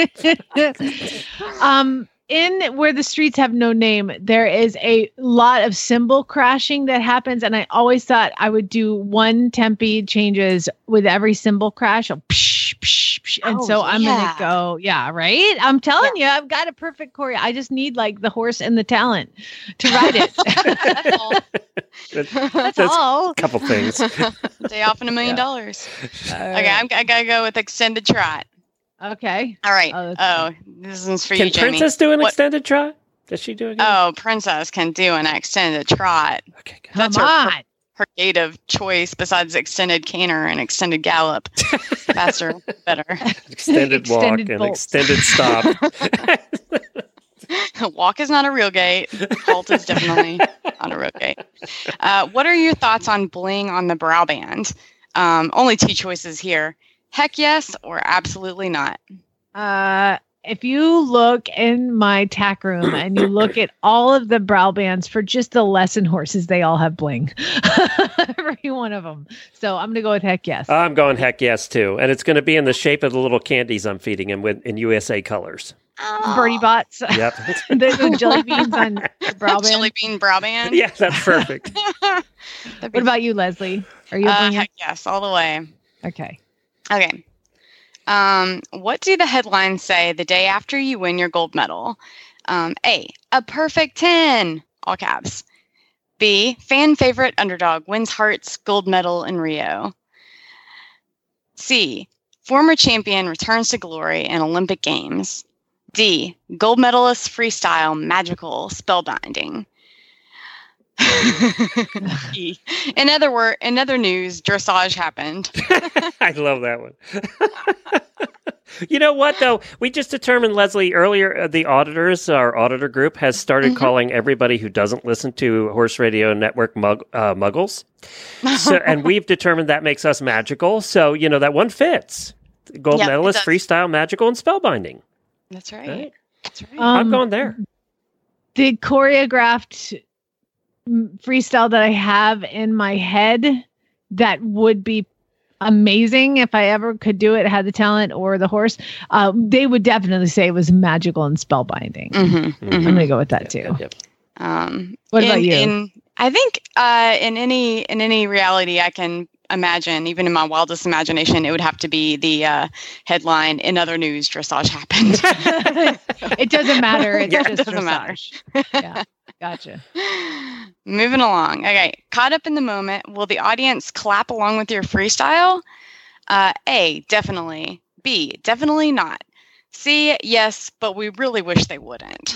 um, in Where the Streets Have No Name, there is a lot of cymbal crashing that happens, and I always thought I would do one tempi changes with every cymbal crash. Oh, psh, psh, psh, and Oh, so I'm yeah. gonna go, yeah, right. I'm telling you, I've got a perfect choreo. I just need like the horse and the talent to ride it. That's all. That's, That's all. a couple things. Day off and a million Yeah. dollars. Uh, Okay, I'm, I gotta go with extended trot. Okay. All right. Oh, Oh, that's this is for Can you, Jamie. Princess do an What- extended trot? Does she do it? again? Oh, Princess can do an extended trot. Okay, good. Come That's her- on. Her gait of choice besides extended canter and extended gallop. Faster, better. Extended walk Extended and bolts. extended stop. Walk is not a real gait. Halt is definitely not a real gait. Uh, what are your thoughts on bling on the brow band? Um, only two choices here. Heck yes or absolutely not. Uh, if you look in my tack room and you look at all of the brow bands for just the lesson horses, they all have bling. Every one of them. So I'm going to go with heck yes. I'm going heck yes too, and it's going to be in the shape of the little candies I'm feeding him with in U S A colors. Birdie Bots. Yep. the, the jelly beans on the brow band. Jelly bean brow band. Yeah, that's perfect. That'd be- What about you, Leslie? Are you uh, bling heck yes, all the way. Okay. Okay. Um, what do the headlines say the day after you win your gold medal? Um, A, a perfect ten, all caps. B, fan favorite underdog wins Hearts gold medal in Rio. C, former champion returns to glory in Olympic Games. D, gold medalist freestyle magical spellbinding. E, in other word, in other news, dressage happened. I love that one. You know what, though? We just determined, Leslie, earlier, uh, the auditors, our auditor group, has started mm-hmm. calling everybody who doesn't listen to Horse Radio Network mug, uh, muggles. So, and we've determined that makes us magical. So, you know, that one fits. Gold yep, medalist, freestyle, magical, and spellbinding. That's right. right? That's right. Um, I'm going there. The choreographed freestyle that I have in my head that would be amazing if I ever could do it, had the talent or the horse, uh, they would definitely say it was magical and spellbinding. Mm-hmm, mm-hmm. I'm going to go with that yep, too. Yep, yep. Um, what in, about you? In, I think uh, in any in any reality I can imagine, even in my wildest imagination, it would have to be the uh, headline, "In other news, dressage happened." It doesn't matter. It's yeah, just it doesn't dressage. matter. Yeah, gotcha. Moving along. Okay, caught up in the moment. Will the audience clap along with your freestyle? Uh, A, definitely. B, definitely not. C, yes, but we really wish they wouldn't.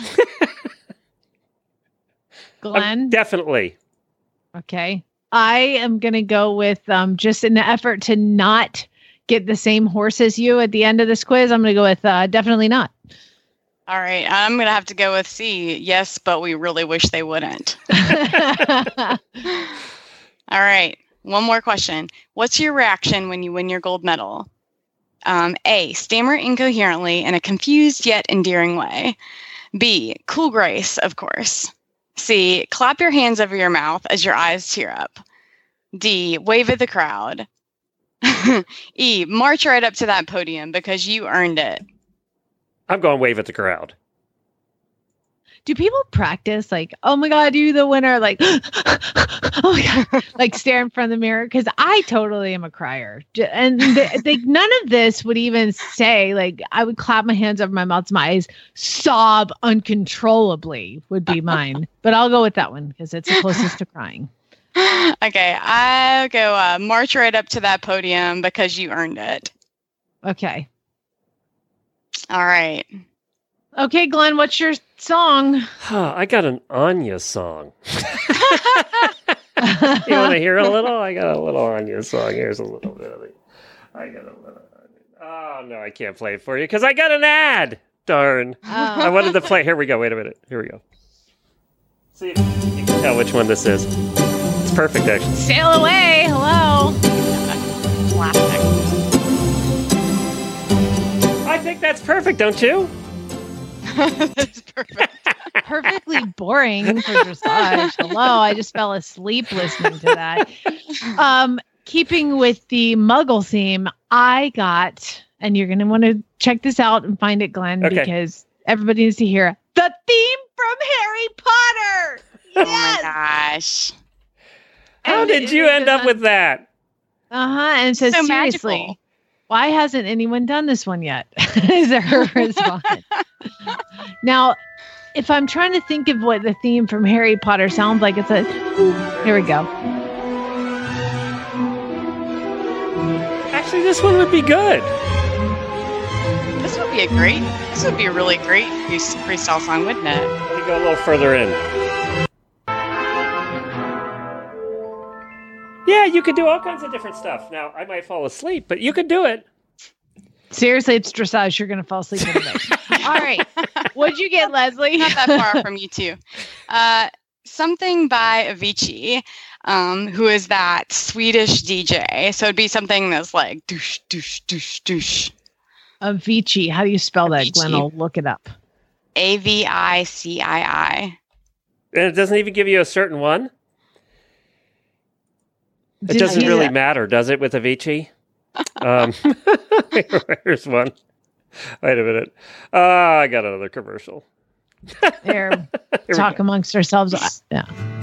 Glenn? Um, definitely. Okay. I am going to go with um, just in the effort to not get the same horse as you at the end of this quiz. I'm going to go with uh, definitely not. All right. I'm going to have to go with C. Yes, but we really wish they wouldn't. All right. One more question. What's your reaction when you win your gold medal? Um, A, stammer incoherently in a confused yet endearing way. B, cool grace, of course. C, clap your hands over your mouth as your eyes tear up. D, wave at the crowd. E, march right up to that podium because you earned it. I'm going wave at the crowd. Do people practice like, oh my God, you the winner? Like, oh my God, like stare in front of the mirror? Because I totally am a crier. J- And th- they, none of this would even say, like, I would clap my hands over my mouth, my eyes, sob uncontrollably would be mine. But I'll go with that one because it's the closest to crying. Okay, I'll go uh, march right up to that podium because you earned it. Okay. All right. Okay, Glenn, what's your song? I got an Anya song. You want to hear a little? I got a little Anya song. Here's a little bit of it. I got a little. Oh, no, I can't play it for you because I got an ad. Darn. Oh. I wanted to play. Here we go. Wait a minute. Here we go. See if you can tell which one this is. It's perfect, actually. Sail away. Hello. Classic. I think that's perfect, don't you? That's perfect. Perfectly boring for dressage. Hello, I just fell asleep listening to that. Um, keeping with the Muggle theme, I got, and you're going to want to check this out and find it, Glenn, okay. because everybody needs to hear the theme from Harry Potter. Yes! Oh my gosh. How And did it- you it end goes up on- with that? Uh-huh, and it says, So seriously, magical. why hasn't anyone done this one yet? Is her response. Now, if I'm trying to think of what the theme from Harry Potter sounds like, it's a, here we go. Actually, this one would be good. This would be a great, this would be a really great free- freestyle song, wouldn't it? Let me go a little further in. Yeah, you could do all kinds of different stuff. Now, I might fall asleep, but you could do it. Seriously, it's dressage. You're going to fall asleep in a bit. All right. What'd you get, Leslie? Not that far from you two. Uh, something by Avicii, um, who is that Swedish D J. So it'd be something that's like douche, douche, douche, douche. Avicii. How do you spell that, Avicii. Glenn? I'll look it up. A V I C I I. And it doesn't even give you a certain one? It Did doesn't you- really matter, does it, with Avicii? Um, here's one. Wait a minute. Uh, I got another commercial. There, Here we talk go. amongst ourselves. Yeah.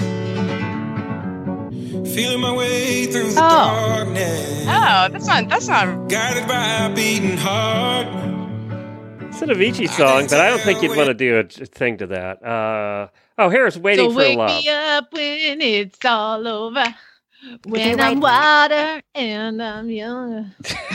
Feeling my way through the Oh. darkness. Oh, that's not, that's not, Guided by a beating heart. It's an Avicii song, but I don't think you'd want to do a thing to that. Uh, oh, here's Waiting So for wake Love. me up when it's all over. When you're I'm right. water and I'm younger.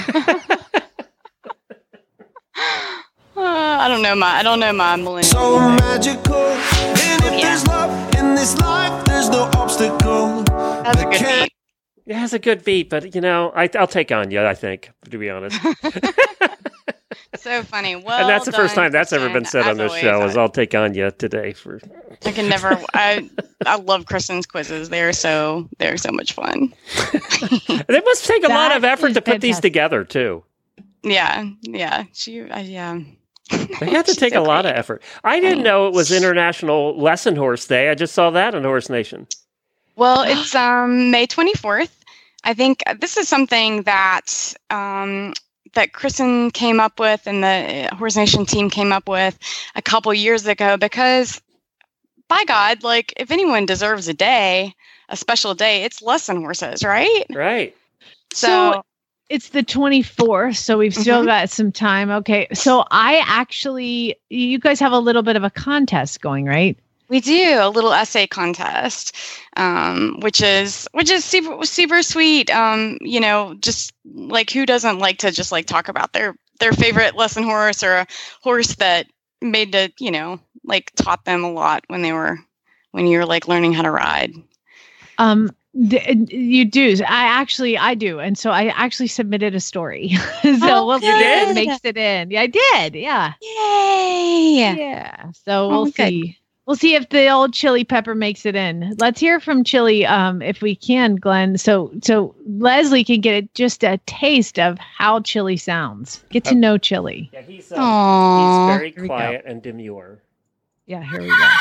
uh, I don't know my, I don't know my millennial. So music. magical. And if Yeah. there's love in this life, there's no obstacle. That's a good beat. It has a good beat, but, you know, I, I'll take Anya, I think, to be honest. So funny. Well, and that's the first done, time that's ever Kristen, been said on as this always. show. I- Is I'll take on you today for. I can never. I I love Kristen's quizzes. They're so they're so much fun. They must take a lot That of effort is to put these fantastic. together too. Yeah, yeah. She, uh, yeah. They had to She's take so a lot great. of effort. I didn't know it was International Lesson Horse Day. I just saw that on Horse Nation. Well, it's um May twenty-fourth. I think this is something that um that Kristen came up with and the Horse Nation team came up with a couple years ago because, by God, like if anyone deserves a day, a special day, it's lesson horses, right? Right. So it's the twenty-fourth, so we've still Mhm. got some time. Okay. So I actually, you guys have a little bit of a contest going, right? We do a little essay contest, um, which is which is super super sweet. Um, you know, just like who doesn't like to just like talk about their their favorite lesson horse or a horse that made the you know like taught them a lot when they were when you were like learning how to ride. Um, d- you do. I actually, I do. And so I actually submitted a story. so Oh, we'll see You if did? it makes it in. Yeah, I did. Yeah. Yay! Yeah. So Oh, we'll good. see. We'll see if the old chili pepper makes it in. Let's hear from Chili, um, if we can, Glenn. So, so Leslie can get a, just a taste of how Chili sounds. Get to know Chili. Yeah, he's, Aww. he's very Here we go. quiet and demure. Yeah, here we go.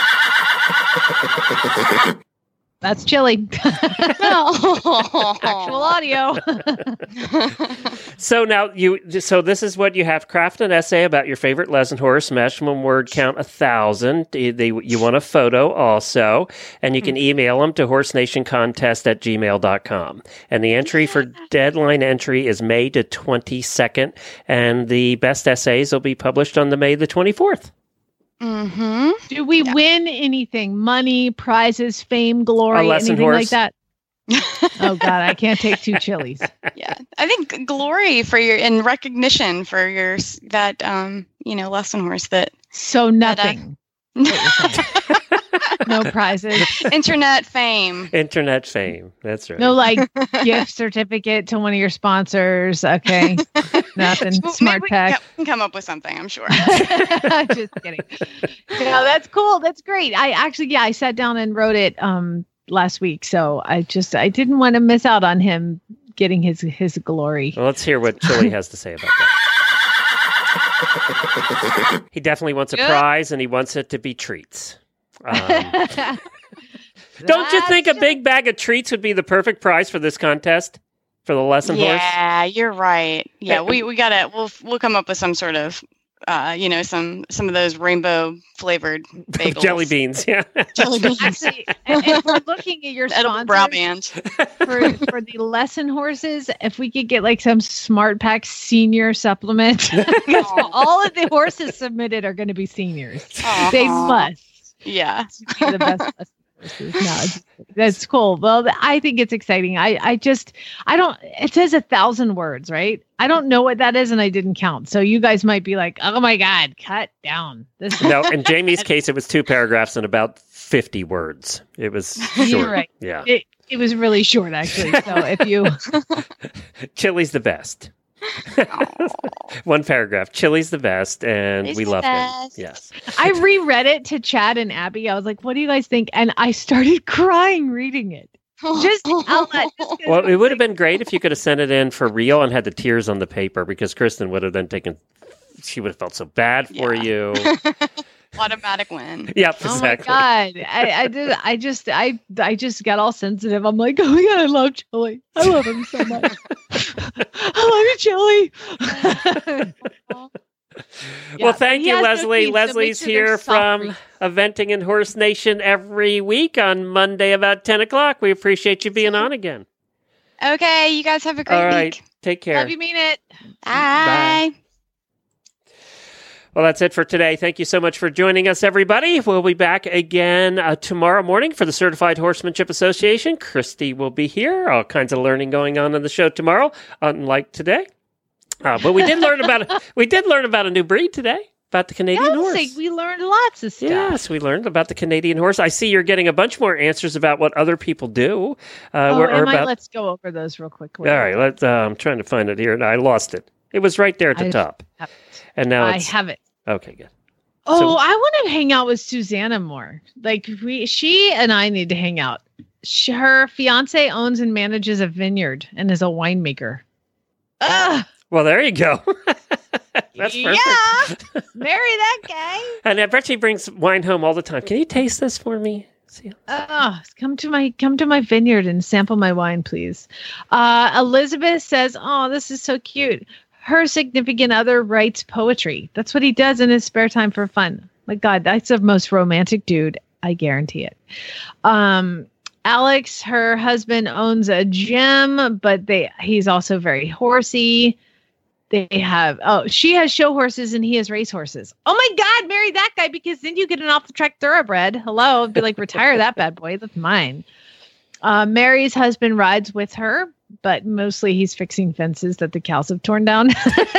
That's Chili. Actual audio. So now you, so this is what you have: craft an essay about your favorite lesson horse, maximum word count a thousand. They, they- you want a photo also, and you can email them to horsenationcontest at gmail dot com. And the entry for deadline entry is May the twenty-second, and the best essays will be published on the May the twenty-fourth. Mm-hmm. Do we win anything? Money, prizes, fame, glory, A lesson anything horse? like that? Oh God, I can't take two chilies. Yeah, I think glory for your and recognition for your s- that um you know lesson horse that So nothing. No prizes. internet fame. Internet fame. That's right. No like gift certificate to one of your sponsors. Okay. Nothing. Well, Smart maybe we pack. can- we can come up with something. I'm sure. Just kidding. No, that's cool. That's great. I actually, yeah, I sat down and wrote it um last week. So I just, I didn't want to miss out on him getting his his glory. Well, let's hear what Chili has to say about that. He definitely wants a Good. prize, and he wants it to be treats. Um, don't you think a That's- big bag of treats would be the perfect prize for this contest for the lesson horse? Yeah, you're right. Yeah, we we gotta we'll we'll come up with some sort of uh you know some some of those rainbow flavored bagels. Jelly beans, yeah. Jelly beans. Actually, and if we're looking at your Edible brow sponsors band. for, for the lesson horses, if we could get like some Smart Pack senior supplement, because all of the horses submitted are going to be seniors. They Aw. must Yeah. be the best lesson horses. No, it's- that's cool. Well, I think it's exciting. I, I just, I don't, it says a thousand words, right? I don't know what that is and I didn't count. So you guys might be like, oh my God, cut down. This is No, in Jamie's case, it was two paragraphs and about fifty words. It was short. You're right. Yeah. It, it was really short, actually. So if you, Chili's the best. One paragraph. Chili's the best, and He's we the love best. him. Yes. I reread it to Chad and Abby. I was like, what do you guys think? And I started crying reading it. Just out loud. Just 'cause Well, I it was would have like, been great if you could have sent it in for real and had the tears on the paper, because Kristen would have then taken. She would have felt so bad for Yeah. you. Automatic win. Yep, oh exactly. my God. I, I did I just I I just got all sensitive. I'm like, oh my God, I love Chili. I love him so much. I love you, Chili. Well, thank he you, has no Leslie. teeth, so make Leslie's sure they're here soft from for you. Eventing in Horse Nation every week on Monday about ten o'clock. We appreciate you being on again. Okay, you guys have a great All right. week. Take care. Love you, mean it. Bye. Well, that's it for today. Thank you so much for joining us, everybody. We'll be back again uh, tomorrow morning for the Certified Horsemanship Association. Christy will be here. All kinds of learning going on in the show tomorrow, unlike today. Uh, but we did learn about a, we did learn about a new breed today, about the Canadian Yes, horse. like, we learned lots of stuff. Yes, we learned about the Canadian horse. I see you're getting a bunch more answers about what other people do. Uh, Oh, or- or Emma, about, let's go over those real quick. all right, let's, uh, I'm trying to find it here, and I lost it. It was right there at the I top. have it. And now I it's... have it. Okay, good. Oh, So- I want to hang out with Susanna more. Like we, she and I need to hang out. She, her fiance owns and manages a vineyard and is a winemaker. Ugh. Well, there you go. That's perfect. Yeah. Marry that guy. And I bet she brings wine home all the time. Can you taste this for me? See? Oh, come to my come to my vineyard and sample my wine, please. Uh, Elizabeth says, "Oh, this is so cute." Her significant other writes poetry. That's what he does in his spare time for fun. My God, that's the most romantic dude. I guarantee it. Um, Alex, her husband, owns a gym, but they he's also very horsey. They have, oh, she has show horses and he has race horses. Oh my God, marry that guy because then you get an off the track thoroughbred. Hello. It'd be like, retire that bad boy. That's mine. Uh, Mary's husband rides with her, but mostly he's fixing fences that the cows have torn down.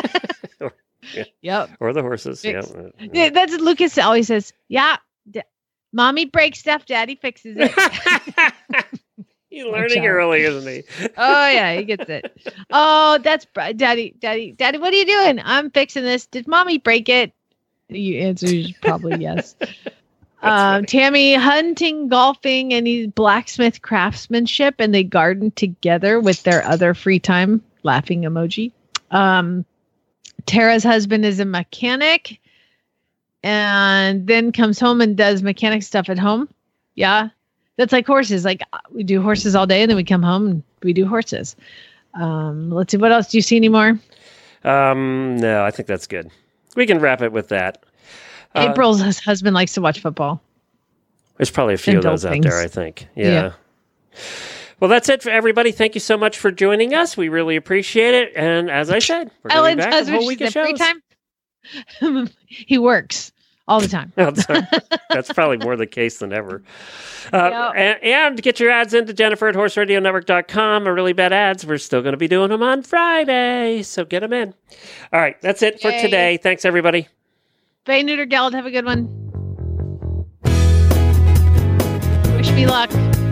Yeah. Yep. Or the horses. Yeah. Yeah, that's Lucas always says, yeah, d- mommy breaks stuff, daddy fixes it. He's learning early, isn't he? Oh yeah, he gets it. Oh, that's br- daddy, daddy, daddy. What are you doing? I'm fixing this. Did mommy break it? You answer is probably yes. um, Tammy hunting, golfing, and he's blacksmith craftsmanship, and they garden together with their other free time. Laughing emoji. Um, Tara's husband is a mechanic, and then comes home and does mechanic stuff at home. Yeah. That's like horses. Like we do horses all day and then we come home and we do horses. Um, let's see. What else do you see anymore? Um, no, I think that's good. We can wrap it with that. Uh, April's husband likes to watch football. There's probably a few And of those build out there, I things. think. Yeah. Yeah. Well, that's it for everybody. Thank you so much for joining us. We really appreciate it. And as I said, we're going Ellen's to be back with a husband, whole week she of said, free shows. time. He works all the time. Oh, sorry. That's probably more the case than ever. Uh, and, and get your ads into Jennifer at horse radio network dot com. Or really bad ads. We're still going to be doing them on Friday. So get them in. All right. That's it for Yay. today. Thanks, everybody. Bay Neuter Geld, have a good one. Wish me luck.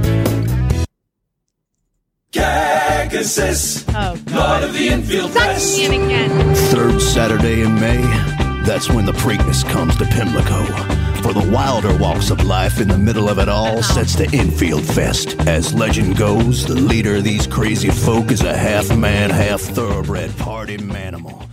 Gagasis, Oh, Lord of the Infield suck West. me in again. Third Saturday in May, that's when the Preakness comes to Pimlico. For the wilder walks of life in the middle of it all sets the Infield Fest. As legend goes, the leader of these crazy folk is a half-man, half-thoroughbred party manimal.